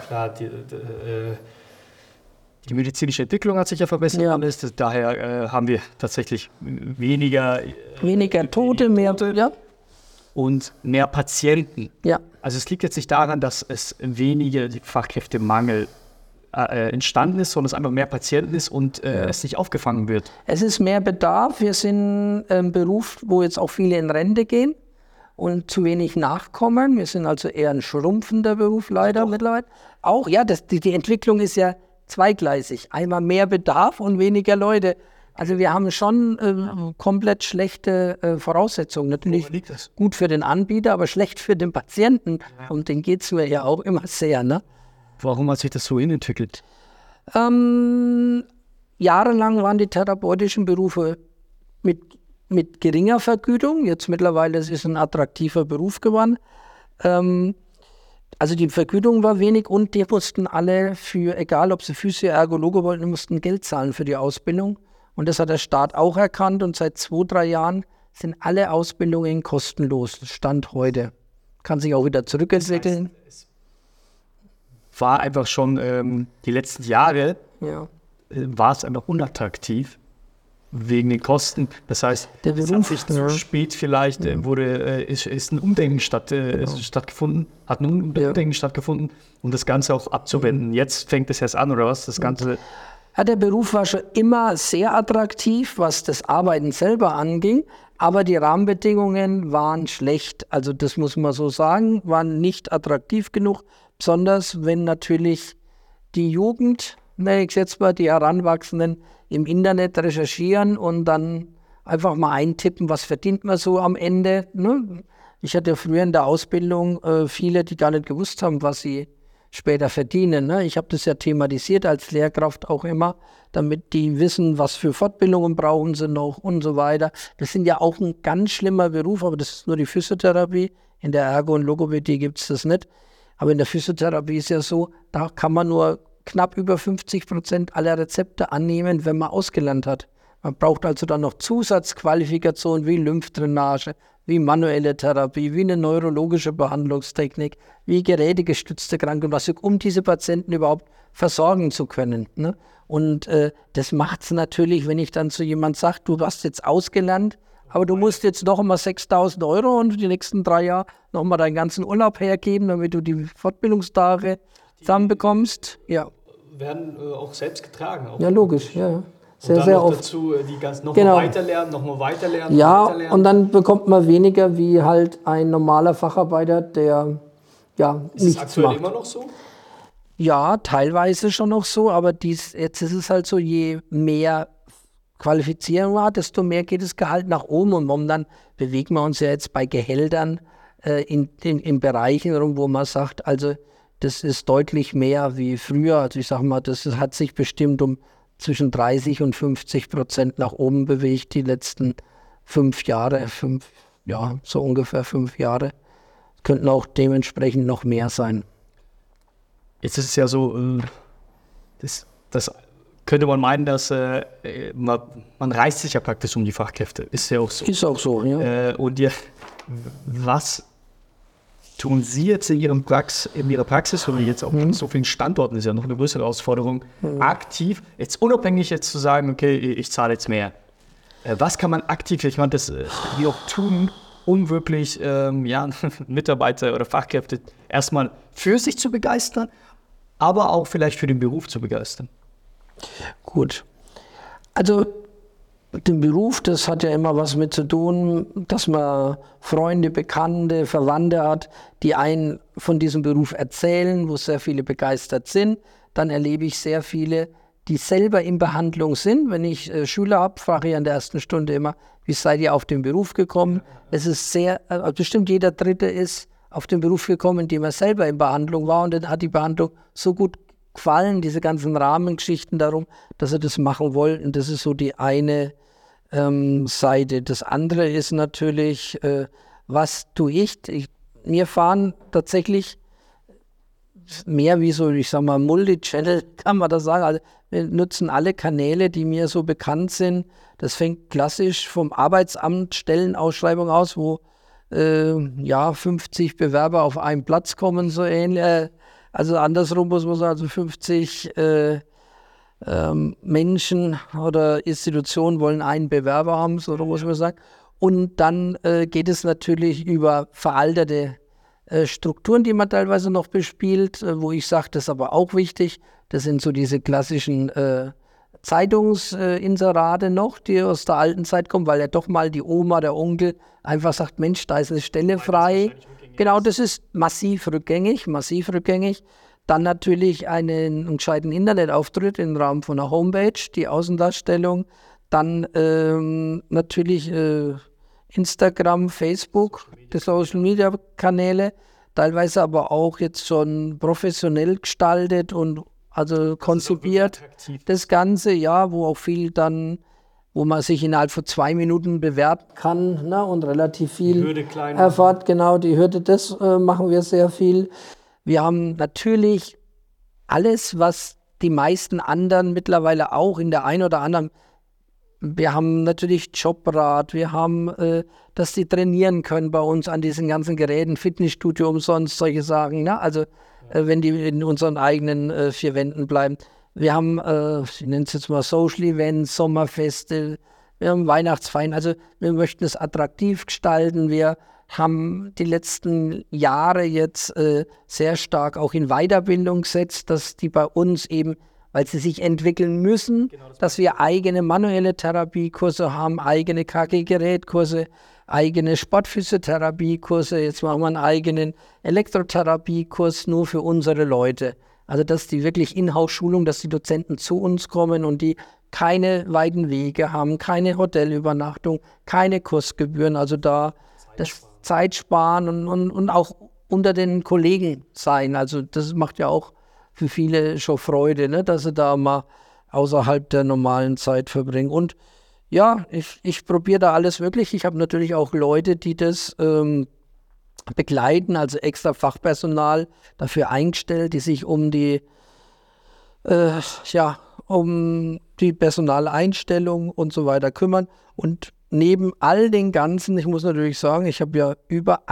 die medizinische Entwicklung hat sich ja verbessert. Ja. Daher haben wir tatsächlich weniger Tote, mehr ja. Und mehr Patienten. Ja. Also es liegt jetzt nicht daran, dass es weniger Fachkräftemangel entstanden ist, sondern es einfach mehr Patienten ist und es nicht aufgefangen wird. Es ist mehr Bedarf. Wir sind ein Beruf, wo jetzt auch viele in Rente gehen und zu wenig nachkommen. Wir sind also eher ein schrumpfender Beruf leider mittlerweile. Auch, ja, die Entwicklung ist ja zweigleisig. Einmal mehr Bedarf und weniger Leute. Also wir haben schon komplett schlechte Voraussetzungen. Natürlich gut für den Anbieter, aber schlecht für den Patienten. Ja. Und den geht es mir ja auch immer sehr, ne? Warum hat sich das so entwickelt? Jahrelang waren die therapeutischen Berufe mit geringer Vergütung. Jetzt mittlerweile ist es ein attraktiver Beruf geworden. Also die Vergütung war wenig und die mussten alle egal ob sie Physio, Ergologe wollten, mussten Geld zahlen für die Ausbildung. Und das hat der Staat auch erkannt und seit 2-3 Jahren sind alle Ausbildungen kostenlos. Stand heute. Kann sich auch wieder zurückentwickeln. Es war einfach schon die letzten Jahre, war es einfach unattraktiv wegen den Kosten. Das heißt, es hat sich zu spät vielleicht, ist ein Umdenken stattgefunden, hat ein Umdenken stattgefunden, um das Ganze auch abzuwenden. Jetzt fängt es erst an, oder was? Das Ganze. Ja, der Beruf war schon immer sehr attraktiv, was das Arbeiten selber anging, aber die Rahmenbedingungen waren schlecht. Also das muss man so sagen, waren nicht attraktiv genug, besonders wenn natürlich die Jugend ich setze mal die Heranwachsenden im Internet recherchieren und dann einfach mal eintippen, was verdient man so am Ende. Ne? Ich hatte früher in der Ausbildung viele, die gar nicht gewusst haben, was sie später verdienen. Ne? Ich habe das ja thematisiert als Lehrkraft auch immer, damit die wissen, was für Fortbildungen brauchen sie noch und so weiter. Das sind ja auch ein ganz schlimmer Beruf, aber das ist nur die Physiotherapie. In der Ergo- und Logopädie gibt es das nicht. Aber in der Physiotherapie ist ja so, da kann man nur knapp über 50% aller Rezepte annehmen, wenn man ausgelernt hat. Man braucht also dann noch Zusatzqualifikationen wie Lymphdrainage, wie manuelle Therapie, wie eine neurologische Behandlungstechnik, wie gerätegestützte Krankenhausversorgung, um diese Patienten überhaupt versorgen zu können. Ne? Und das macht es natürlich, wenn ich dann zu jemand sage, du hast jetzt ausgelernt, aber du musst jetzt noch einmal 6.000 € und die nächsten 3 Jahre noch mal deinen ganzen Urlaub hergeben, damit du die Fortbildungstage zusammenbekommst. Ja. Werden auch selbst getragen. Auch Ja, logisch, ja. Sehr, und dann sehr noch oft. dazu die ganzen noch Genau. mal weiterlernen, noch mal weiterlernen. Ja, weiterlernen. und dann bekommt man weniger wie halt ein normaler Facharbeiter, der ja Ist es nichts aktuell macht. immer noch so? Ja, teilweise schon noch so, aber jetzt ist es halt so, je mehr Qualifizierung war, desto mehr geht das Gehalt nach oben. Und momentan bewegen wir uns ja jetzt bei Gehältern in Bereichen rum, wo man sagt, also das ist deutlich mehr wie früher. Also ich sage mal, das hat sich bestimmt um zwischen 30 und 50% nach oben bewegt die letzten 5 Jahre. So ungefähr 5 Jahre. Könnten auch dementsprechend noch mehr sein. Jetzt ist es ja so, das könnte man meinen, dass man reißt sich ja praktisch um die Fachkräfte. Ist ja auch so. Ist auch so, ja. Was tun Sie jetzt in Ihrer Praxis, oder jetzt auch so vielen Standorten, ist ja noch eine größere Herausforderung, aktiv, jetzt unabhängig jetzt zu sagen, okay, ich zahle jetzt mehr. Was kann man aktiv, ich meine, das wie auch tun, um wirklich Mitarbeiter oder Fachkräfte erstmal für sich zu begeistern, aber auch vielleicht für den Beruf zu begeistern? Gut. Also den Beruf, das hat ja immer was mit zu tun, dass man Freunde, Bekannte, Verwandte hat, die einen von diesem Beruf erzählen, wo sehr viele begeistert sind. Dann erlebe ich sehr viele, die selber in Behandlung sind. Wenn ich Schüler habe, frage ich in der ersten Stunde immer, wie seid ihr auf den Beruf gekommen? Es ist bestimmt jeder Dritte ist auf den Beruf gekommen, indem er selber in Behandlung war, und dann hat die Behandlung so gut gefallen, diese ganzen Rahmengeschichten darum, dass er das machen wollte. Und das ist so die eine Seite. Das andere ist natürlich, was tue ich? Wir fahren tatsächlich mehr wie so, ich sag mal, Multi-Channel, kann man das sagen. Also wir nutzen alle Kanäle, die mir so bekannt sind. Das fängt klassisch vom Arbeitsamt Stellenausschreibung aus, wo 50 Bewerber auf einen Platz kommen, so ähnlich. Also andersrum muss man sagen, also 50 Menschen oder Institutionen wollen einen Bewerber haben, so muss man sagen. Und dann geht es natürlich über veraltete Strukturen, die man teilweise noch bespielt, wo ich sage, das ist aber auch wichtig. Das sind so diese klassischen Zeitungsinserate noch, die aus der alten Zeit kommen, weil ja doch mal die Oma, der Onkel einfach sagt, Mensch, da ist eine Stelle frei. Genau, das ist massiv rückgängig. Dann natürlich einen gescheiten Internetauftritt im Rahmen von einer Homepage, die Außendarstellung. Dann natürlich Instagram, Facebook, die Social-Media-Kanäle, teilweise aber auch jetzt schon professionell gestaltet und also konzipiert. Das Ganze, ja, wo auch viel dann, wo man sich innerhalb von 2 Minuten bewerben kann, ne, und relativ viel erfahrt. Genau, die Hürde, das machen wir sehr viel. Wir haben natürlich alles, was die meisten anderen mittlerweile auch in der einen oder anderen, wir haben natürlich Jobrat, wir haben, dass die trainieren können bei uns an diesen ganzen Geräten, Fitnessstudio umsonst, solche Sachen, ne? Also wenn die in unseren eigenen 4 Wänden bleiben. Wir haben, ich nenne es jetzt mal Social Events, Sommerfeste, wir haben Weihnachtsfeiern, also wir möchten es attraktiv gestalten. Wir haben die letzten Jahre jetzt sehr stark auch in Weiterbildung gesetzt, dass die bei uns eben, weil sie sich entwickeln müssen, genau, dass wir eigene manuelle Therapiekurse haben, eigene KG-Gerätkurse, eigene Sportphysiotherapiekurse. Jetzt machen wir einen eigenen Elektrotherapiekurs nur für unsere Leute. Also dass die wirklich Inhouse-Schulung, dass die Dozenten zu uns kommen und die keine weiten Wege haben, keine Hotelübernachtung, keine Kursgebühren, also da das Zeit sparen und auch unter den Kollegen sein. Also das macht ja auch für viele schon Freude, ne, dass sie da mal außerhalb der normalen Zeit verbringen. Und ja, ich probiere da alles wirklich. Ich habe natürlich auch Leute, die das begleiten, also extra Fachpersonal dafür eingestellt, die sich um die Personaleinstellung und so weiter kümmern. Und neben all den ganzen, ich muss natürlich sagen, ich habe ja über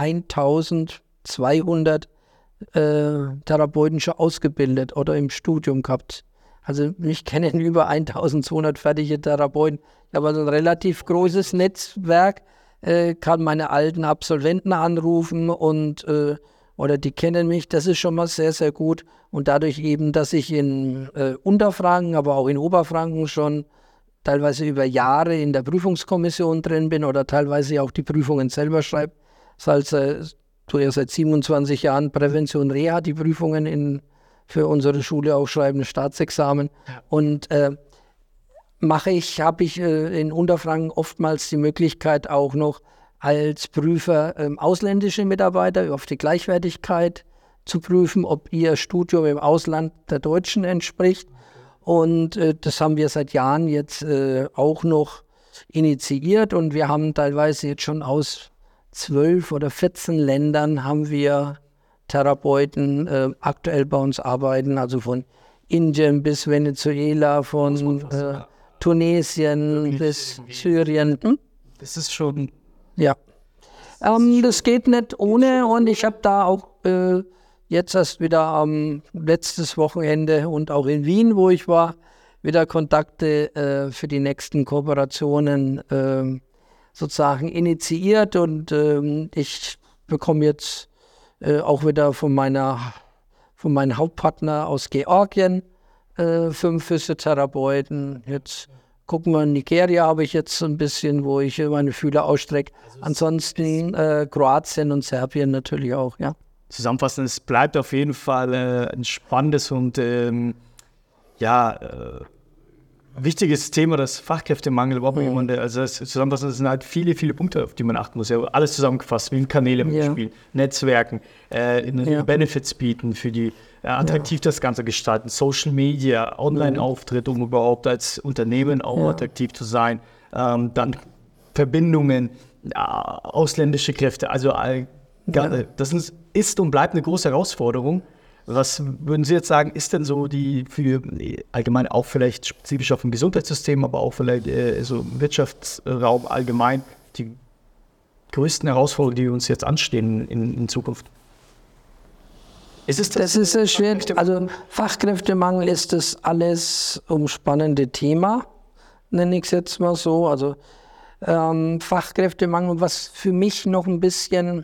1200 Therapeuten schon ausgebildet oder im Studium gehabt. Also mich kennen über 1200 fertige Therapeuten. Ich habe also ein relativ großes Netzwerk, kann meine alten Absolventen anrufen und oder die kennen mich. Das ist schon mal sehr, sehr gut. Und dadurch eben, dass ich in Unterfranken, aber auch in Oberfranken schon teilweise über Jahre in der Prüfungskommission drin bin oder teilweise auch die Prüfungen selber schreibe. Das heißt, tue ja seit 27 Jahren Prävention Reha, die Prüfungen für unsere Schule auch schreiben, Staatsexamen. Ja. Und habe ich in Unterfranken oftmals die Möglichkeit auch noch als Prüfer ausländische Mitarbeiter auf die Gleichwertigkeit zu prüfen, ob ihr Studium im Ausland der Deutschen entspricht. Und das haben wir seit Jahren jetzt auch noch initiiert und wir haben teilweise jetzt schon aus 12 oder 14 Ländern haben wir Therapeuten aktuell bei uns arbeiten, also von Indien bis Venezuela, von Tunesien bis Syrien. Das ist schon... Ja, das geht nicht ohne und ich habe da auch jetzt erst wieder letztes Wochenende und auch in Wien, wo ich war, wieder Kontakte für die nächsten Kooperationen sozusagen initiiert und ich bekomme jetzt auch wieder von meinem Hauptpartner aus Georgien 5 Physiotherapeuten. Jetzt gucken wir, in Nigeria habe ich jetzt so ein bisschen, wo ich meine Fühler ausstrecke. Ansonsten Kroatien und Serbien natürlich auch, ja. Zusammenfassend, es bleibt auf jeden Fall ein spannendes und wichtiges Thema, das Fachkräftemangel. Also zusammenfassend, es sind halt viele, viele Punkte, auf die man achten muss. Ja, alles zusammengefasst, wie Kanäle mitspielen, Netzwerken, Benefits bieten für die, attraktiv das Ganze gestalten, Social Media, Online-Auftritt, um überhaupt als Unternehmen auch attraktiv zu sein, dann Verbindungen, ausländische Kräfte, also das ist und bleibt eine große Herausforderung. Was würden Sie jetzt sagen, ist denn so die für allgemein auch vielleicht spezifisch auf dem Gesundheitssystem, aber auch vielleicht so im Wirtschaftsraum allgemein die größten Herausforderungen, die uns jetzt anstehen in Zukunft? Das ist sehr schwer. Also Fachkräftemangel ist das alles umspannende Thema, nenne ich es jetzt mal so. Also Fachkräftemangel, was für mich noch ein bisschen,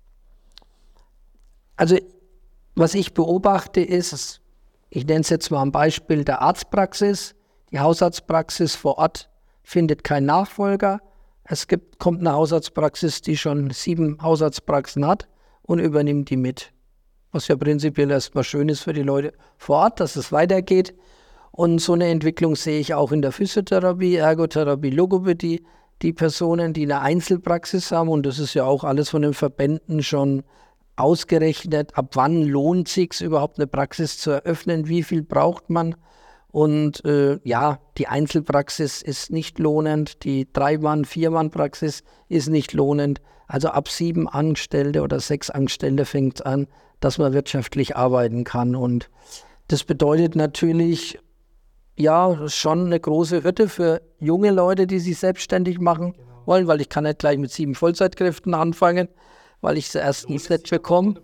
also was ich beobachte ist, ich nenne es jetzt mal ein Beispiel der Arztpraxis, die Hausarztpraxis vor Ort findet keinen Nachfolger. Kommt eine Hausarztpraxis, die schon 7 Hausarztpraxen hat und übernimmt die mit. Was ja prinzipiell erstmal schön ist für die Leute vor Ort, dass es weitergeht. Und so eine Entwicklung sehe ich auch in der Physiotherapie, Ergotherapie, Logopädie. Die Personen, die eine Einzelpraxis haben, und das ist ja auch alles von den Verbänden schon ausgerechnet, ab wann lohnt es sich überhaupt eine Praxis zu eröffnen, wie viel braucht man. Und die Einzelpraxis ist nicht lohnend, die 3-Mann-, 4-Mann-Praxis ist nicht lohnend. Also ab 7 Angestellte oder 6 Angestellte fängt es an, dass man wirtschaftlich arbeiten kann. Und das bedeutet natürlich, schon eine große Hürde für junge Leute, die sich selbstständig machen wollen, weil ich kann nicht gleich mit 7 Vollzeitkräften anfangen, weil ich sie erstens nicht bekomme.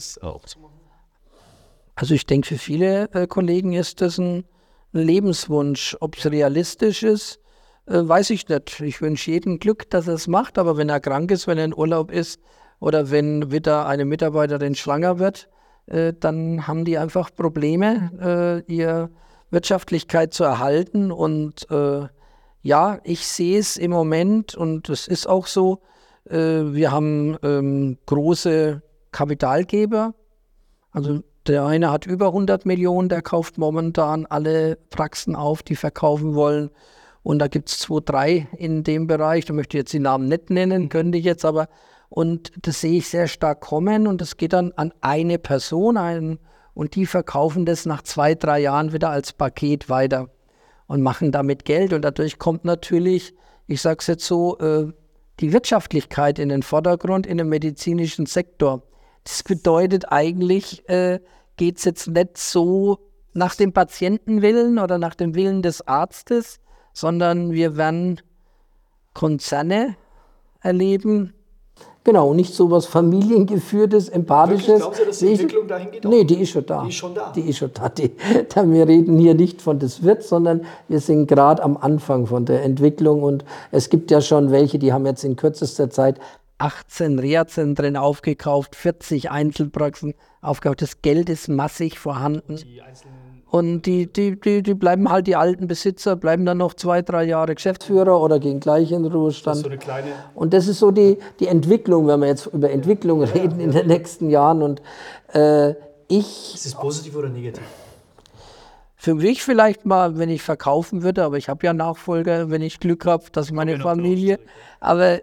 Also ich denke, für viele Kollegen ist das ein Lebenswunsch. Ob es realistisch ist, weiß ich nicht. Ich wünsche jedem Glück, dass er es macht, aber wenn er krank ist, wenn er in Urlaub ist oder wenn wieder eine Mitarbeiterin schwanger wird, dann haben die einfach Probleme, ihre Wirtschaftlichkeit zu erhalten. Und ich sehe es im Moment, und es ist auch so, wir haben große Kapitalgeber. Also der eine hat über 100 Millionen, der kauft momentan alle Praxen auf, die verkaufen wollen. Und da gibt es 2, 3 in dem Bereich, da möchte ich jetzt die Namen nicht nennen, könnte ich jetzt aber. Und das sehe ich sehr stark kommen und das geht dann an eine Person ein und die verkaufen das nach 2, 3 Jahren wieder als Paket weiter und machen damit Geld. Und dadurch kommt natürlich, ich sage es jetzt so, die Wirtschaftlichkeit in den Vordergrund in dem medizinischen Sektor. Das bedeutet eigentlich, geht es jetzt nicht so nach dem Patientenwillen oder nach dem Willen des Arztes, sondern wir werden Konzerne erleben. Genau, nicht so was Familiengeführtes, Empathisches. Glaubst du, dass die Entwicklung dahin geht? Nee, die ist schon da. Die ist schon da. Die ist schon da. Wir reden hier nicht von das wird, sondern wir sind gerade am Anfang von der Entwicklung. Und es gibt ja schon welche, die haben jetzt in kürzester Zeit 18 Reha-Zentren aufgekauft, 40 Einzelpraxen aufgekauft. Das Geld ist massig vorhanden. Und die bleiben halt, die alten Besitzer, bleiben dann noch 2, 3 Jahre Geschäftsführer oder gehen gleich in den Ruhestand. Das ist so eine kleine und das ist so die Entwicklung, wenn wir jetzt über Entwicklung reden in den nächsten Jahren. Und Ist es positiv oder negativ? für mich vielleicht mal, wenn ich verkaufen würde, aber ich habe ja Nachfolger, wenn ich Glück habe, dass meine Familie, aber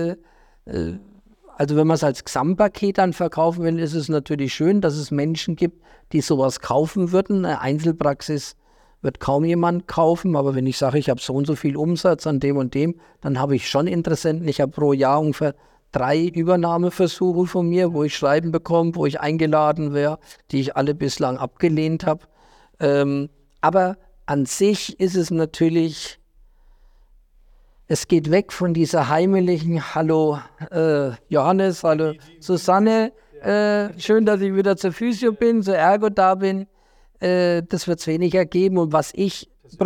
also wenn man es als Gesamtpaket dann verkaufen will, ist es natürlich schön, dass es Menschen gibt, die sowas kaufen würden. Eine Einzelpraxis wird kaum jemand kaufen, aber wenn ich sage, ich habe so und so viel Umsatz an dem und dem, dann habe ich schon Interessenten. Ich habe pro Jahr ungefähr 3 Übernahmeversuche von mir, wo ich Schreiben bekomme, wo ich eingeladen wäre, die ich alle bislang abgelehnt habe. Aber an sich ist es natürlich, es geht weg von dieser heimlichen Hallo Johannes, hallo Susanne, schön, dass ich wieder zur Physio bin, zur Ergo da bin. Das wird es weniger geben. Und was ich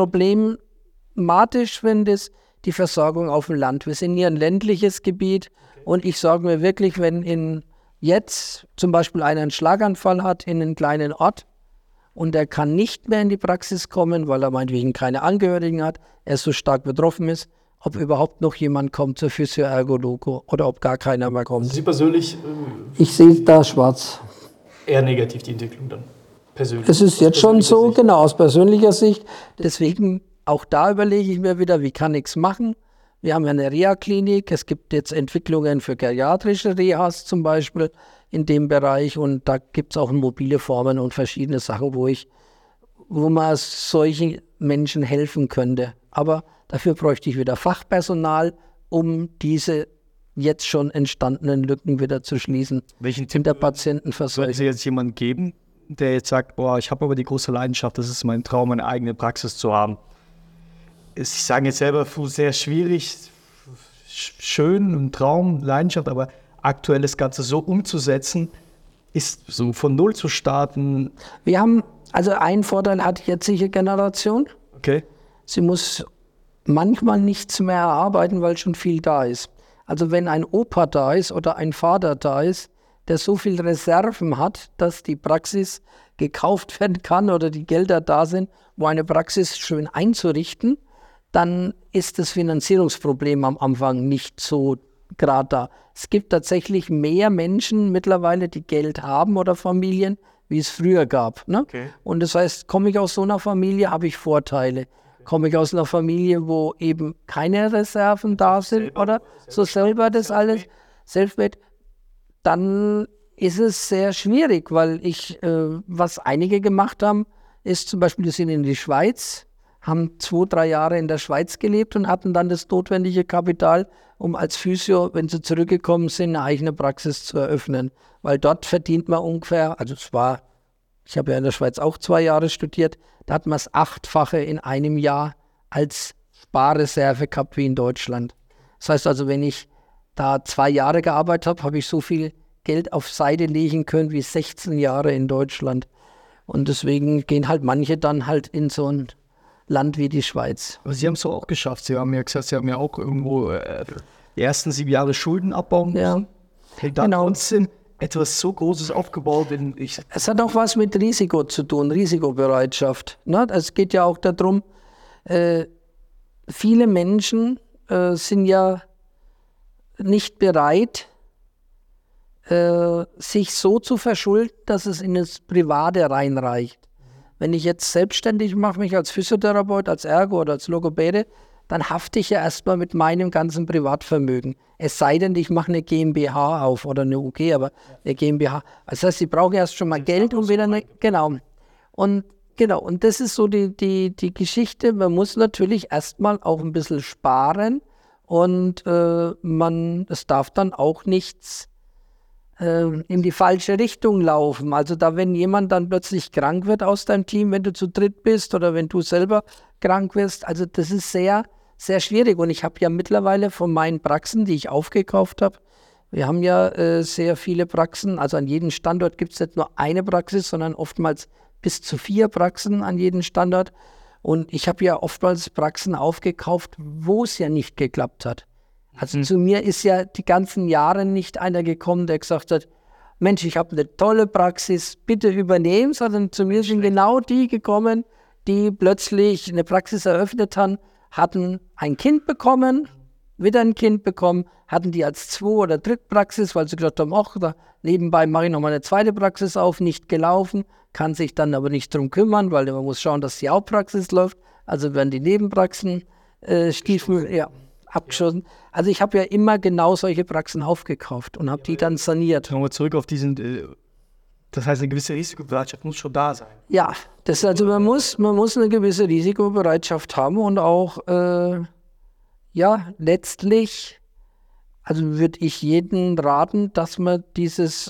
problematisch finde, ist die Versorgung auf dem Land. Wir sind hier ein ländliches Gebiet und ich sage mir wirklich, wenn jetzt zum Beispiel einer einen Schlaganfall hat in einem kleinen Ort und er kann nicht mehr in die Praxis kommen, weil er meinetwegen keine Angehörigen hat, er so stark betroffen ist, ob überhaupt noch jemand kommt zur Physio-Ergo-Logo oder ob gar keiner mehr kommt. Sie persönlich? Ich sehe da schwarz. Eher negativ die Entwicklung dann, persönlich. Es ist jetzt schon so, genau, aus persönlicher Sicht. Deswegen, auch da überlege ich mir wieder, wie kann ich es machen? Wir haben ja eine Reha-Klinik, es gibt jetzt Entwicklungen für geriatrische Rehas zum Beispiel in dem Bereich und da gibt es auch mobile Formen und verschiedene Sachen, wo man solchen Menschen helfen könnte. Aber dafür bräuchte ich wieder Fachpersonal, um diese jetzt schon entstandenen Lücken wieder zu schließen. Welchen Tipp der Patientenversorgung. Sollten Sie jetzt jemanden geben, der jetzt sagt, boah, ich habe aber die große Leidenschaft, das ist mein Traum, eine eigene Praxis zu haben. Ich sage jetzt selber, sehr schwierig, schön, ein Traum, Leidenschaft, aber aktuell das Ganze so umzusetzen, ist so von Null zu starten. Wir haben, also einen Vorteil hat die jetzige Generation. Okay. Sie muss manchmal nichts mehr erarbeiten, weil schon viel da ist. Also wenn ein Opa da ist oder ein Vater da ist, der so viel Reserven hat, dass die Praxis gekauft werden kann oder die Gelder da sind, um eine Praxis schön einzurichten, dann ist das Finanzierungsproblem am Anfang nicht so gerade da. Es gibt tatsächlich mehr Menschen mittlerweile, die Geld haben oder Familien, wie es früher gab. Ne? Okay. Und das heißt, komme ich aus so einer Familie, habe ich Vorteile. Komme ich aus einer Familie, wo eben keine Reserven da sind oder so selber das alles, Selfmade, dann ist es sehr schwierig, weil was einige gemacht haben, ist zum Beispiel, die sind in die Schweiz, haben 2, 3 Jahre in der Schweiz gelebt und hatten dann das notwendige Kapital, um als Physio, wenn sie zurückgekommen sind, eine eigene Praxis zu eröffnen. Weil dort verdient man ungefähr, ich habe ja in der Schweiz auch 2 Jahre studiert, da hat man das 8-fache in einem Jahr als Sparreserve gehabt wie in Deutschland. Das heißt also, wenn ich da 2 Jahre gearbeitet habe, habe ich so viel Geld auf Seite legen können wie 16 Jahre in Deutschland. Und deswegen gehen halt manche dann halt in so ein Land wie die Schweiz. Aber Sie haben es doch auch geschafft. Sie haben ja gesagt, Sie haben ja auch irgendwo die ersten 7 Jahre Schulden abbauen müssen. Ja, Genau. Trotzdem etwas so Großes aufgebaut, Es hat auch was mit Risiko zu tun, Risikobereitschaft. Ne? Es geht ja auch darum, viele Menschen sind ja nicht bereit, sich so zu verschulden, dass es in das Private reinreicht. Wenn ich jetzt selbstständig mache, mich als Physiotherapeut, als Ergo oder als Logopäde, dann hafte ich ja erstmal mit meinem ganzen Privatvermögen. Es sei denn, ich mache eine GmbH auf oder eine UG, aber eine GmbH. Das heißt, Sie brauchen erst schon mal Geld, um wieder eine... Genau. Und das ist so die Geschichte. Man muss natürlich erstmal auch ein bisschen sparen und es darf dann auch nichts in die falsche Richtung laufen. Also wenn jemand dann plötzlich krank wird aus deinem Team, wenn du zu dritt bist oder wenn du selber krank wirst, also das ist sehr, sehr schwierig. Und ich habe ja mittlerweile von meinen Praxen, die ich aufgekauft habe, wir haben ja sehr viele Praxen, also an jedem Standort gibt es nicht nur eine Praxis, sondern oftmals bis zu 4 Praxen an jedem Standort. Und ich habe ja oftmals Praxen aufgekauft, wo es ja nicht geklappt hat. Also zu mir ist ja die ganzen Jahre nicht einer gekommen, der gesagt hat, Mensch, ich habe eine tolle Praxis, bitte übernehmen, sondern zu mir sind genau die gekommen, die plötzlich eine Praxis eröffnet haben, hatten ein Kind bekommen, wieder ein Kind bekommen, hatten die als 2- oder Drittpraxis, weil sie gesagt haben, ach, da nebenbei mache ich nochmal eine zweite Praxis auf, nicht gelaufen, kann sich dann aber nicht drum kümmern, weil man muss schauen, dass die Hauptpraxis läuft, also werden die Nebenpraxen abgeschossen. Also ich habe ja immer genau solche Praxen aufgekauft und habe die dann saniert. Kommen wir zurück auf diesen, das heißt, eine gewisse Risikobereitschaft muss schon da sein. Ja, man muss eine gewisse Risikobereitschaft haben und auch, letztlich, also würde ich jedem raten, dass man dieses,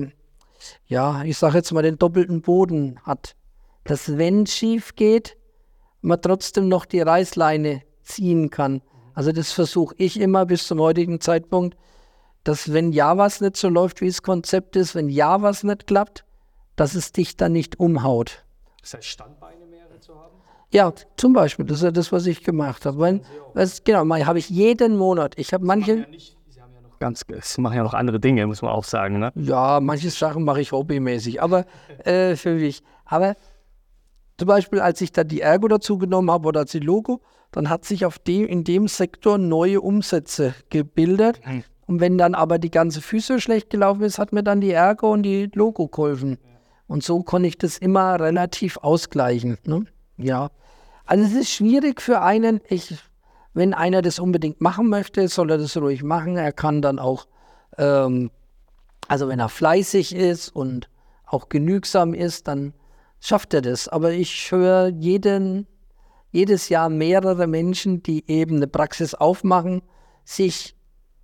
ich sage jetzt mal, den doppelten Boden hat. Dass, wenn es schief geht, man trotzdem noch die Reißleine ziehen kann. Also das versuche ich immer bis zum heutigen Zeitpunkt, dass wenn was nicht so läuft, wie das Konzept ist, wenn was nicht klappt, dass es dich dann nicht umhaut. Das heißt, Standbeine mehrere zu haben? Ja, zum Beispiel, das ist ja das, was ich gemacht habe. Habe ich jeden Monat. Ich habe manche... Sie machen ja noch andere Dinge, muss man auch sagen, ne? Ja, manche Sachen mache ich hobbymäßig, aber für mich. Aber zum Beispiel, als ich dann die Ergo dazu genommen habe oder als die Logo, dann hat sich in dem Sektor neue Umsätze gebildet. Und wenn dann aber die ganze Physio schlecht gelaufen ist, hat mir dann die Ergo und die Logo geholfen. Und so konnte ich das immer relativ ausgleichen. Ne? Ja, also es ist schwierig für einen, wenn einer das unbedingt machen möchte, soll er das ruhig machen. Er kann dann auch, also wenn er fleißig ist und auch genügsam ist, dann schafft er das. Aber ich höre jedes Jahr mehrere Menschen, die eben eine Praxis aufmachen, sich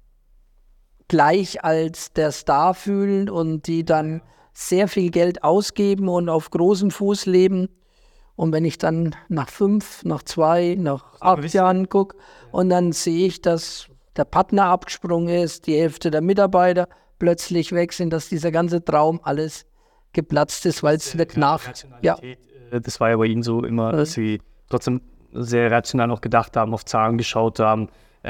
gleich als der Star fühlen und die dann sehr viel Geld ausgeben und auf großem Fuß leben. Und wenn ich dann nach 5, nach 2, nach 8 Jahren gucke und dann sehe ich, dass der Partner abgesprungen ist, die Hälfte der Mitarbeiter plötzlich weg sind, dass dieser ganze Traum alles geplatzt ist, weil es nicht Das war ja bei Ihnen so immer, dass Sie trotzdem sehr rational noch gedacht haben, auf Zahlen geschaut haben.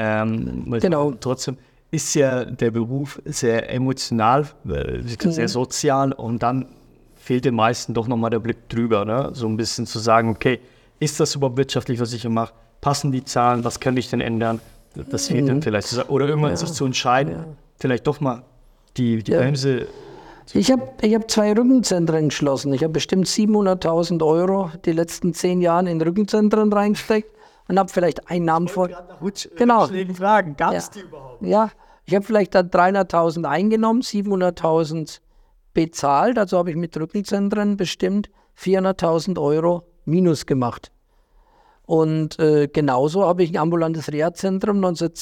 Genau. Trotzdem ist ja der Beruf sehr emotional, sehr sozial und dann fehlt den meisten doch nochmal der Blick drüber, ne? So ein bisschen zu sagen, okay, ist das überhaupt wirtschaftlich, was ich hier mache? Passen die Zahlen? Was könnte ich denn ändern? Das fehlt dann vielleicht. Oder irgendwann sich zu entscheiden, vielleicht doch mal die Bremse. Ich hab 2 Rückenzentren geschlossen. Ich habe bestimmt 700.000 € die letzten 10 Jahre in Rückenzentren reingesteckt und habe vielleicht einen Namen von... Genau. Fragen, gab es die überhaupt? Ja, ich habe vielleicht dann 300.000 eingenommen, 700.000 bezahlt, also habe ich mit Rückenzentren bestimmt 400.000 € minus gemacht. Und genauso habe ich ein ambulantes Reha-Zentrum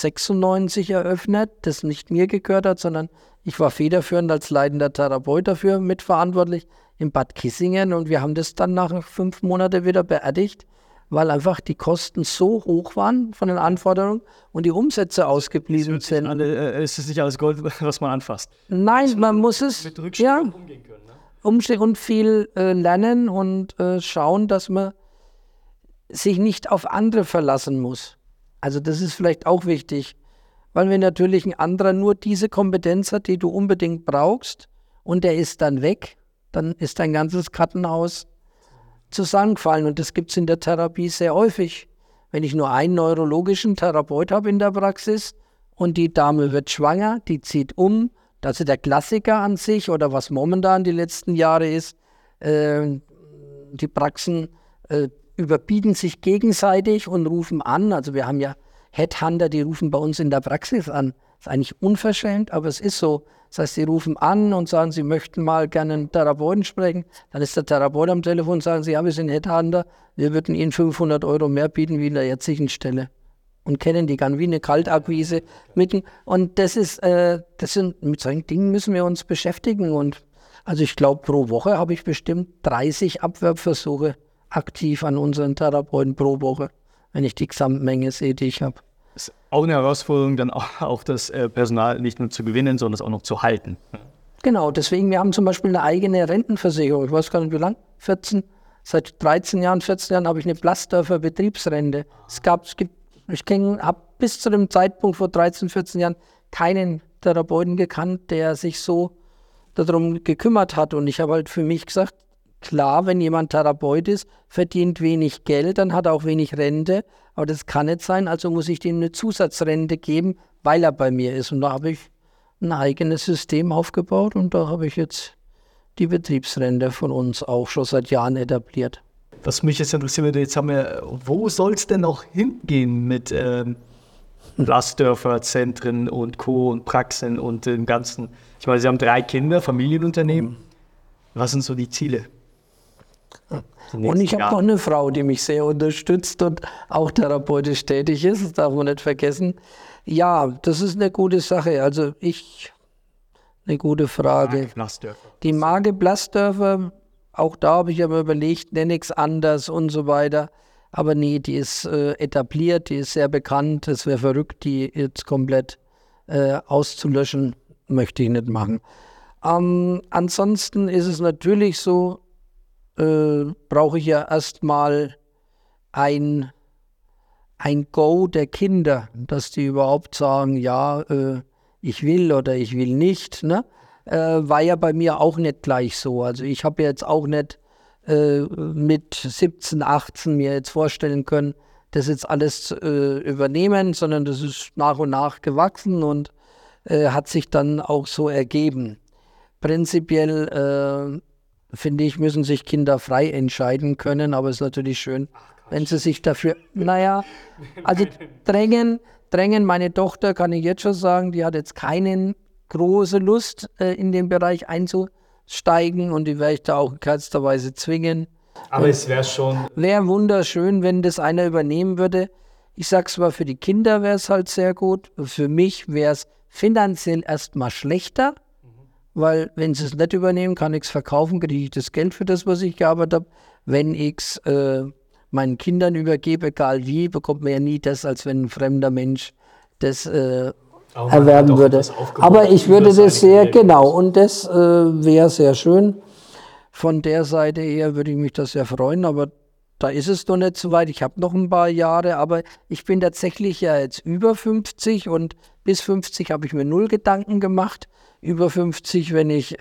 1996 eröffnet, das nicht mir gehört hat, sondern ich war federführend als leitender Therapeut dafür mitverantwortlich in Bad Kissingen und wir haben das dann nach 5 Monaten wieder beerdigt, weil einfach die Kosten so hoch waren von den Anforderungen und die Umsätze ausgeblieben sind. Es ist nicht alles Gold, was man anfasst. Nein, man muss es mit Rückschlägen umgehen können. Ne? Umstehen und viel lernen und schauen, dass man sich nicht auf andere verlassen muss. Also das ist vielleicht auch wichtig, weil wenn natürlich ein anderer nur diese Kompetenz hat, die du unbedingt brauchst und der ist dann weg, dann ist dein ganzes Kartenhaus zusammengefallen und das gibt es in der Therapie sehr häufig. Wenn ich nur einen neurologischen Therapeut habe in der Praxis und die Dame wird schwanger, die zieht um, Also der Klassiker an sich oder was momentan die letzten Jahre ist, die Praxen überbieten sich gegenseitig und rufen an. Also wir haben ja Headhunter, die rufen bei uns in der Praxis an. Das ist eigentlich unverschämt, aber es ist so. Das heißt, sie rufen an und sagen, sie möchten mal gerne einen Therapeuten sprechen. Dann ist der Therapeut am Telefon und sagen sie, ja, wir sind Headhunter, wir würden Ihnen 500 € mehr bieten wie in der jetzigen Stelle. Und kennen die gar wie eine Kaltakquise mitten. Und das sind, mit solchen Dingen müssen wir uns beschäftigen. Und also ich glaube, pro Woche habe ich bestimmt 30 Abwerbversuche aktiv an unseren Therapeuten pro Woche, wenn ich die Gesamtmenge sehe, die ich habe. Das ist auch eine Herausforderung, dann auch das Personal nicht nur zu gewinnen, sondern es auch noch zu halten. Genau, deswegen, wir haben zum Beispiel eine eigene Rentenversicherung. Ich weiß gar nicht, wie lang, seit 13 Jahren, 14 Jahren habe ich eine Blasdorfer Betriebsrente. Ich habe bis zu dem Zeitpunkt vor 13, 14 Jahren keinen Therapeuten gekannt, der sich so darum gekümmert hat. Und ich habe halt für mich gesagt, klar, wenn jemand Therapeut ist, verdient wenig Geld, dann hat er auch wenig Rente. Aber das kann nicht sein, also muss ich dem eine Zusatzrente geben, weil er bei mir ist. Und da habe ich ein eigenes System aufgebaut und da habe ich jetzt die Betriebsrente von uns auch schon seit Jahren etabliert. Was mich jetzt interessiert, wo soll es denn noch hingehen mit Blasdorfer Zentren und Co. und Praxen und dem Ganzen? Ich meine, Sie haben 3 Kinder, Familienunternehmen. Was sind so die Ziele? Und ich habe noch eine Frau, die mich sehr unterstützt und auch therapeutisch tätig ist, das darf man nicht vergessen. Ja, das ist eine gute Sache. Also eine gute Frage. Die Marke Blasdorfer, auch da habe ich ja mal überlegt, nenne ich es anders und so weiter. Aber nee, die ist etabliert, die ist sehr bekannt. Es wäre verrückt, die jetzt komplett auszulöschen, möchte ich nicht machen. Ansonsten ist es natürlich so, brauche ich ja erstmal ein Go der Kinder, dass die überhaupt sagen, ja, ich will oder ich will nicht. Ne? War ja bei mir auch nicht gleich so. Also ich habe jetzt auch nicht mit 17, 18 mir jetzt vorstellen können, das jetzt alles zu übernehmen, sondern das ist nach und nach gewachsen und hat sich dann auch so ergeben. Prinzipiell finde ich, müssen sich Kinder frei entscheiden können, aber es ist natürlich schön, wenn sie sich dafür, also drängen, meine Tochter, kann ich jetzt schon sagen, die hat jetzt keine große Lust, in den Bereich einzusteigen und die werde ich da auch in keinster Weise zwingen. Aber es wäre schon... Wäre wunderschön, wenn das einer übernehmen würde. Ich sag's mal, für die Kinder wäre es halt sehr gut, für mich wäre es finanziell erstmal schlechter, weil wenn sie es nicht übernehmen, kann ich es verkaufen, kriege ich das Geld für das, was ich gearbeitet habe. Wenn ich es meinen Kindern übergebe, egal wie, bekommt man ja nie das, als wenn ein fremder Mensch das erwerben würde. Aber ich würde das sehr, genau, und das wäre sehr schön. Von der Seite her würde ich mich das sehr freuen, aber da ist es noch nicht so weit. Ich habe noch ein paar Jahre, aber ich bin tatsächlich ja jetzt über 50 und bis 50 habe ich mir 0 Gedanken gemacht. Über 50, wenn ich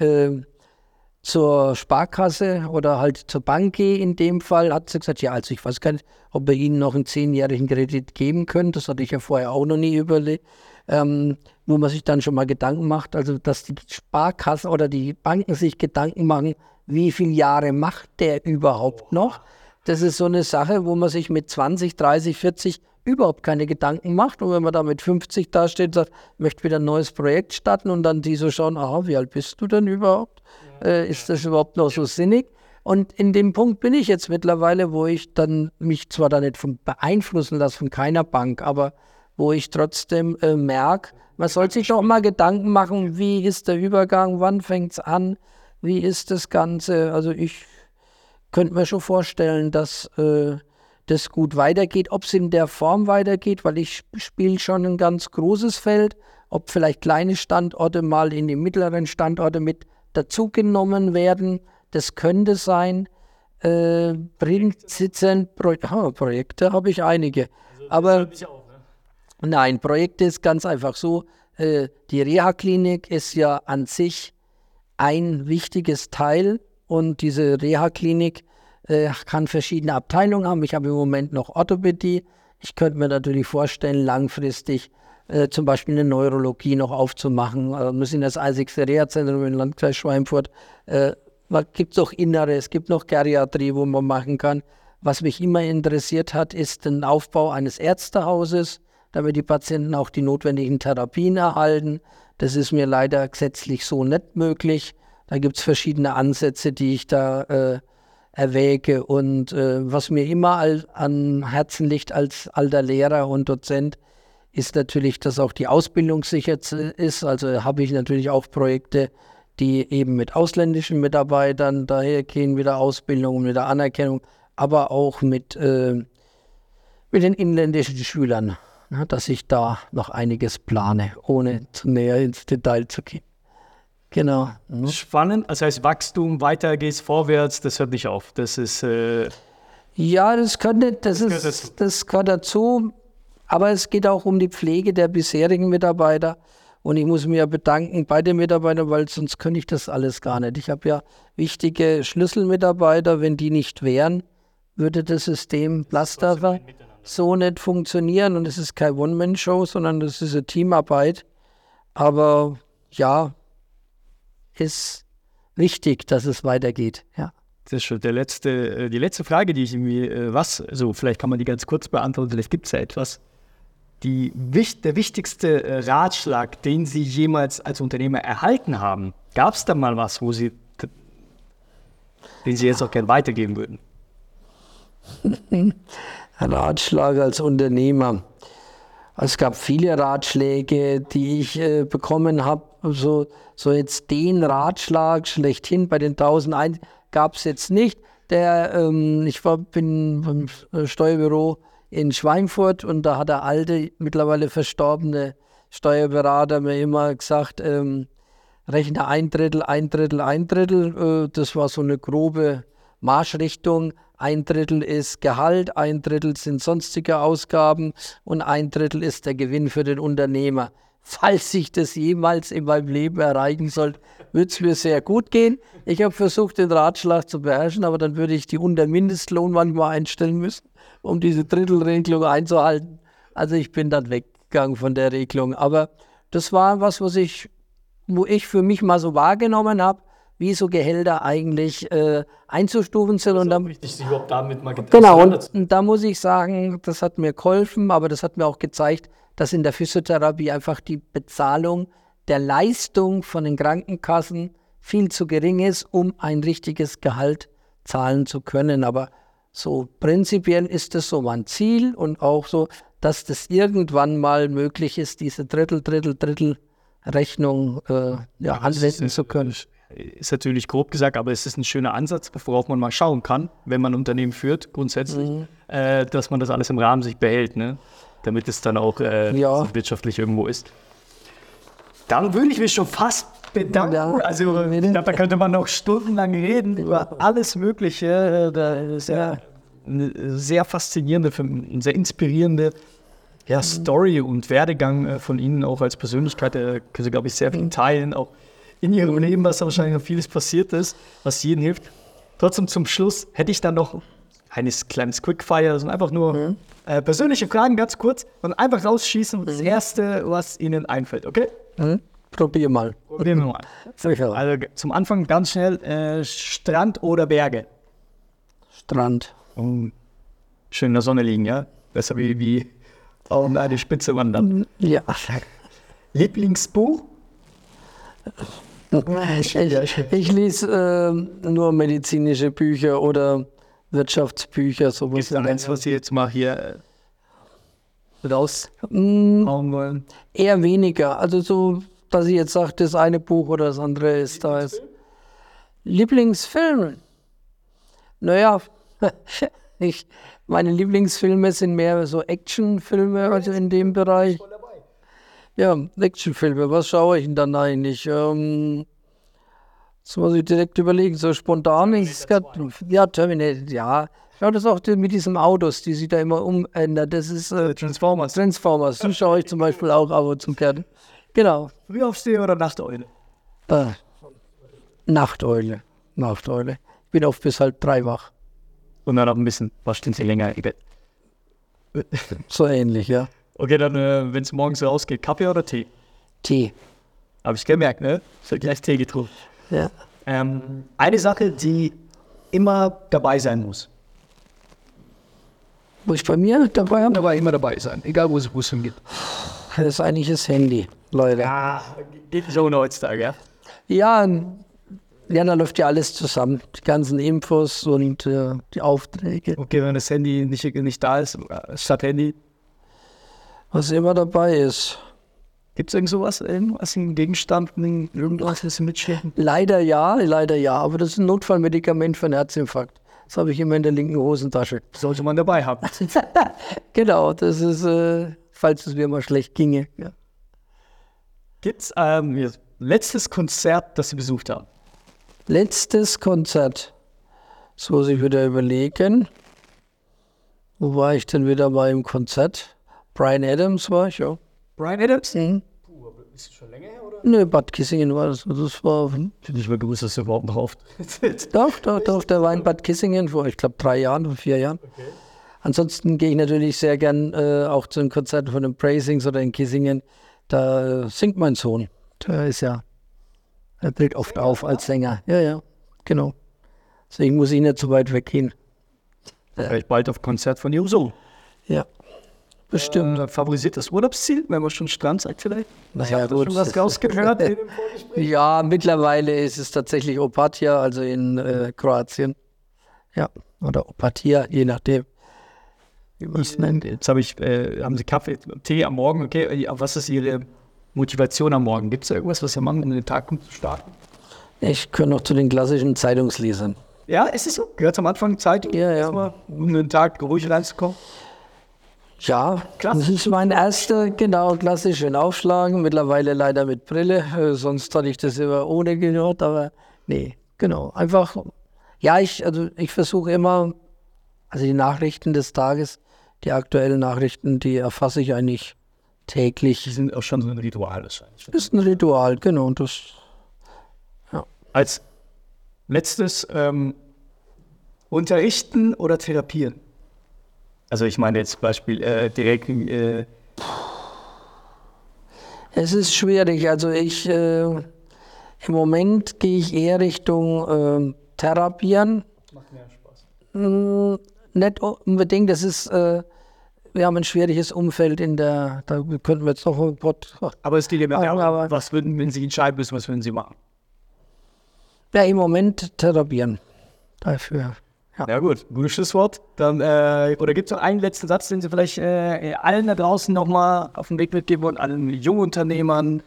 zur Sparkasse oder halt zur Bank gehe, in dem Fall, hat sie gesagt, ja, also ich weiß gar nicht, ob wir Ihnen noch einen 10-jährigen Kredit geben können. Das hatte ich ja vorher auch noch nie überlegt, wo man sich dann schon mal Gedanken macht, also dass die Sparkasse oder die Banken sich Gedanken machen, wie viele Jahre macht der überhaupt noch? Das ist so eine Sache, wo man sich mit 20, 30, 40 überhaupt keine Gedanken macht. Und wenn man da mit 50 dasteht und sagt, ich möchte wieder ein neues Projekt starten und dann die so schauen, aha, wie alt bist du denn überhaupt? Ist das überhaupt noch so sinnig? Und in dem Punkt bin ich jetzt mittlerweile, wo ich dann mich zwar da nicht beeinflussen lasse von keiner Bank, aber wo ich trotzdem merke, man soll sich doch mal Gedanken machen, wie ist der Übergang, wann fängt es an, wie ist das Ganze? Also ich könnte mir schon vorstellen, dass das gut weitergeht. Ob es in der Form weitergeht, weil ich spiele schon ein ganz großes Feld, ob vielleicht kleine Standorte mal in die mittleren Standorte mit dazugenommen werden, das könnte sein. Projekte habe ich einige. Aber nein, Projekte ist ganz einfach so. Die Reha-Klinik ist ja an sich ein wichtiges Teil und diese Reha-Klinik kann verschiedene Abteilungen haben. Ich habe im Moment noch Orthopädie. Ich könnte mir natürlich vorstellen, langfristig zum Beispiel eine Neurologie noch aufzumachen. Wir sind das einzigste Reha-Zentrum im Landkreis Schweinfurt. Gibt es auch Innere, es gibt noch Geriatrie, wo man machen kann. Was mich immer interessiert hat, ist der Aufbau eines Ärztehauses, damit die Patienten auch die notwendigen Therapien erhalten. Das ist mir leider gesetzlich so nicht möglich. Da gibt es verschiedene Ansätze, die ich da erwäge. Und was mir immer an Herzen liegt als alter Lehrer und Dozent, ist natürlich, dass auch die Ausbildung sicher ist. Also habe ich natürlich auch Projekte, die eben mit ausländischen Mitarbeitern dahergehen, mit der Ausbildung und mit der Anerkennung, aber auch mit den inländischen Schülern, dass ich da noch einiges plane, ohne zu näher ins Detail zu gehen. Genau. Spannend, das heißt Wachstum, weiter geht's vorwärts, das hört nicht auf. Das ist ja, das gehört dazu, aber es geht auch um die Pflege der bisherigen Mitarbeiter. Und ich muss mich ja bedanken bei den Mitarbeitern, weil sonst könnte ich das alles gar nicht. Ich habe ja wichtige Schlüsselmitarbeiter, wenn die nicht wären, würde das System Blaster so nicht funktionieren. Und es ist keine One-Man-Show, sondern das ist eine Teamarbeit. Aber ja, ist wichtig, dass es weitergeht. Ja. Das ist schon die letzte Frage, die ich irgendwie, vielleicht kann man die ganz kurz beantworten, vielleicht gibt es ja etwas. Der wichtigste Ratschlag, den Sie jemals als Unternehmer erhalten haben, gab es da mal was, den Sie jetzt auch gerne weitergeben würden? Ratschlag als Unternehmer. Es gab viele Ratschläge, die ich bekommen habe. So jetzt den Ratschlag schlechthin bei den 1001 gab es jetzt nicht. Ich bin beim Steuerbüro in Schweinfurt und da hat der alte, mittlerweile verstorbene Steuerberater mir immer gesagt, rechne 1/3, 1/3, 1/3. Das war so eine grobe Marschrichtung. 1/3 ist Gehalt, 1/3 sind sonstige Ausgaben und 1/3 ist der Gewinn für den Unternehmer. Falls ich das jemals in meinem Leben erreichen sollte, würde es mir sehr gut gehen. Ich habe versucht, den Ratschlag zu beherrschen, aber dann würde ich die unter Mindestlohn manchmal einstellen müssen, um diese Drittelregelung einzuhalten. Also ich bin dann weggegangen von der Regelung. Aber das war was, wo ich für mich mal so wahrgenommen habe, wie so Gehälter eigentlich einzustufen sind. Das ist auch wichtig, sich überhaupt damit mal genau, und da muss ich sagen, das hat mir geholfen, aber das hat mir auch gezeigt, dass in der Physiotherapie einfach die Bezahlung der Leistung von den Krankenkassen viel zu gering ist, um ein richtiges Gehalt zahlen zu können. Aber so prinzipiell ist das so mein Ziel und auch so, dass das irgendwann mal möglich ist, diese Drittel-Rechnung anwenden zu können. Ist natürlich grob gesagt, aber es ist ein schöner Ansatz, worauf man mal schauen kann, wenn man ein Unternehmen führt, grundsätzlich, dass man das alles im Rahmen sich behält, ne? Damit es dann auch wirtschaftlich irgendwo ist. Dann würde ich mich schon fast bedanken. Ja. Also ich glaube, da könnte man noch stundenlang reden über alles Mögliche. Das ist ja eine sehr faszinierende, eine sehr inspirierende Story und Werdegang von Ihnen auch als Persönlichkeit. Da können Sie, glaube ich, sehr viel teilen, auch in Ihrem Leben, was da wahrscheinlich noch vieles passiert ist, was jedem hilft. Trotzdem zum Schluss hätte ich dann noch ein kleines Quickfire, also einfach nur persönliche Fragen, ganz kurz, und einfach rausschießen, das Erste, was Ihnen einfällt, okay? Probieren wir mal. Sicher. Also zum Anfang ganz schnell, Strand oder Berge? Strand. Schön in der Sonne liegen, ja? Besser wie auf eine Spitze wandern. Ja. Lieblingsbuch? Ich lese nur medizinische Bücher oder Wirtschaftsbücher, sowas. Ist da eins, was Sie jetzt mal hier raushauen wollen? Eher weniger. Also so, dass ich jetzt sage, das eine Buch oder das andere ist da. Lieblingsfilm? Naja, meine Lieblingsfilme sind mehr so Actionfilme, also in dem Bereich. Ja, Actionfilme, was schaue ich denn dann eigentlich? Das muss ich direkt überlegen, so spontan. Ja, Terminator, ja. Ich schaue das auch mit diesen Autos, die sich da immer umändern. Das ist Transformers. Die schaue ich zum Beispiel auch ab und zu gerne. Genau. Frühaufsteher oder Nachteule? Nachteule. Ich bin oft bis 2:30 wach. Und dann noch ein paar Stunden länger im Bett. So ähnlich, ja. Okay, dann, wenn es morgens rausgeht, Kaffee oder Tee? Tee. Habe ich gemerkt, ne? Ich habe gleich Tee getrunken. Ja. Eine Sache, die immer dabei sein muss. Muss ich bei mir dabei haben? dabei immer dabei sein, egal wo es hingeht. Das ist eigentlich das Handy, Leute. Ja, geht nicht ohne heutzutage, ja? Ja, da läuft ja alles zusammen. Die ganzen Infos und die Aufträge. Okay, wenn das Handy nicht da ist, statt Handy, Was immer dabei ist. gibt es irgend sowas, irgendwas, ein Gegenstand, irgendwas, das Sie mitschicken? Leider ja, aber das ist ein Notfallmedikament für einen Herzinfarkt. Das habe ich immer in der linken Hosentasche. Sollte man dabei haben. Genau, das ist, falls es mir mal schlecht ginge. Ja. Gibt's Ihr letztes Konzert, das Sie besucht haben? Letztes Konzert. Das muss ich wieder überlegen. Wo war ich denn wieder mal im Konzert? Bryan Adams war ich, ja. Bryan Adams? Mhm. Ist das schon länger her, oder? Ne, Bad Kissingen war das. Das war, Ich hätte nicht mehr gewusst, dass er überhaupt noch auftritt. doch, der war in Bad Kissingen vor, ich glaube, 3 Jahren oder 4 Jahren. Okay. Ansonsten gehe ich natürlich sehr gern auch zu den Konzerten von den Praisings oder in Kissingen. Da singt mein Sohn. Er tritt oft auf als Sänger. Ja, genau. Deswegen muss ich nicht so weit weggehen. Vielleicht bald auf Konzert von Ihrem Sohn. Ja, bestimmt. Favorisiert das Urlaubsziel, wenn man schon Strand sagt vielleicht? Ich Ja, habe gut. schon was rausgehört in dem Vorgespräch. Ja, mittlerweile ist es tatsächlich Opatija, also in Kroatien. Ja, oder Opatija, je nachdem, wie man es nennt. Jetzt haben Sie Kaffee, Tee am Morgen, okay. Was ist Ihre Motivation am Morgen? Gibt es irgendwas, was Sie machen, um den Tag gut zu starten? Ich gehöre noch zu den klassischen Zeitungslesern. Ja, ist es so? Gehört am Anfang Zeit, Ja. erstmal, um den Tag ruhig reinzukommen? Ja, Klassisch. das ist mein erster, genau, klassisch in Aufschlagen. Mittlerweile leider mit Brille, sonst hatte ich das immer ohne gehört, aber nee, genau. Einfach, ja, ich versuche immer, also die Nachrichten des Tages, die aktuellen Nachrichten, die erfasse ich eigentlich täglich. Die sind auch schon so ein Ritual wahrscheinlich. Das ist ein Ritual, genau. Und das, Als letztes, unterrichten oder therapieren? Also ich meine jetzt Beispiel direkt. es ist schwierig. Also im Moment gehe ich eher Richtung Therapieren. Macht mehr Spaß. Nicht unbedingt, das ist, wir haben ein schwieriges Umfeld da könnten wir jetzt noch ein Aber es geht ja mehr darum, aber- wenn Sie entscheiden müssen, was würden Sie machen? Ja, im Moment therapieren. Dafür. Ja gut, gutes Schlusswort. Dann, oder gibt es noch einen letzten Satz, den Sie vielleicht allen da draußen nochmal auf den Weg mitgeben wollen, allen Jungunternehmern?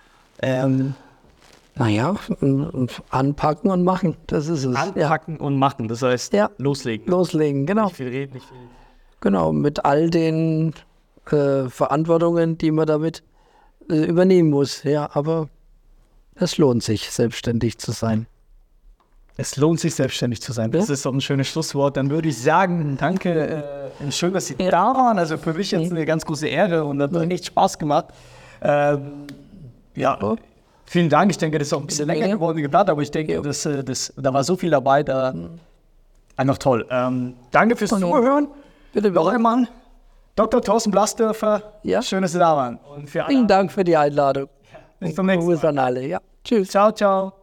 Naja, anpacken und machen, das ist es. Anpacken und machen, das heißt Ja. loslegen. Loslegen, genau. Nicht viel reden, nicht viel. Genau, mit all den Verantwortungen, die man damit übernehmen muss. Ja, aber es lohnt sich, selbstständig zu sein. Es lohnt sich, selbstständig zu sein. Das ist doch ein schönes Schlusswort. Dann würde ich sagen, danke, schön, dass Sie da waren. Also für mich jetzt eine ganz große Ehre und hat echt Spaß gemacht. Vielen Dank. Ich denke, das ist auch ein bisschen länger geworden wie geplant, aber ich denke, da war so viel dabei, einfach toll. Danke fürs Zuhören. Bitte, Noch einmal, Dr. Thorsten Blasdörfer, Ja. schön, dass Sie da waren. Und für alle, vielen Dank für die Einladung. bis zum nächsten Gruß Mal. an alle. Ja, tschüss. Ciao, ciao.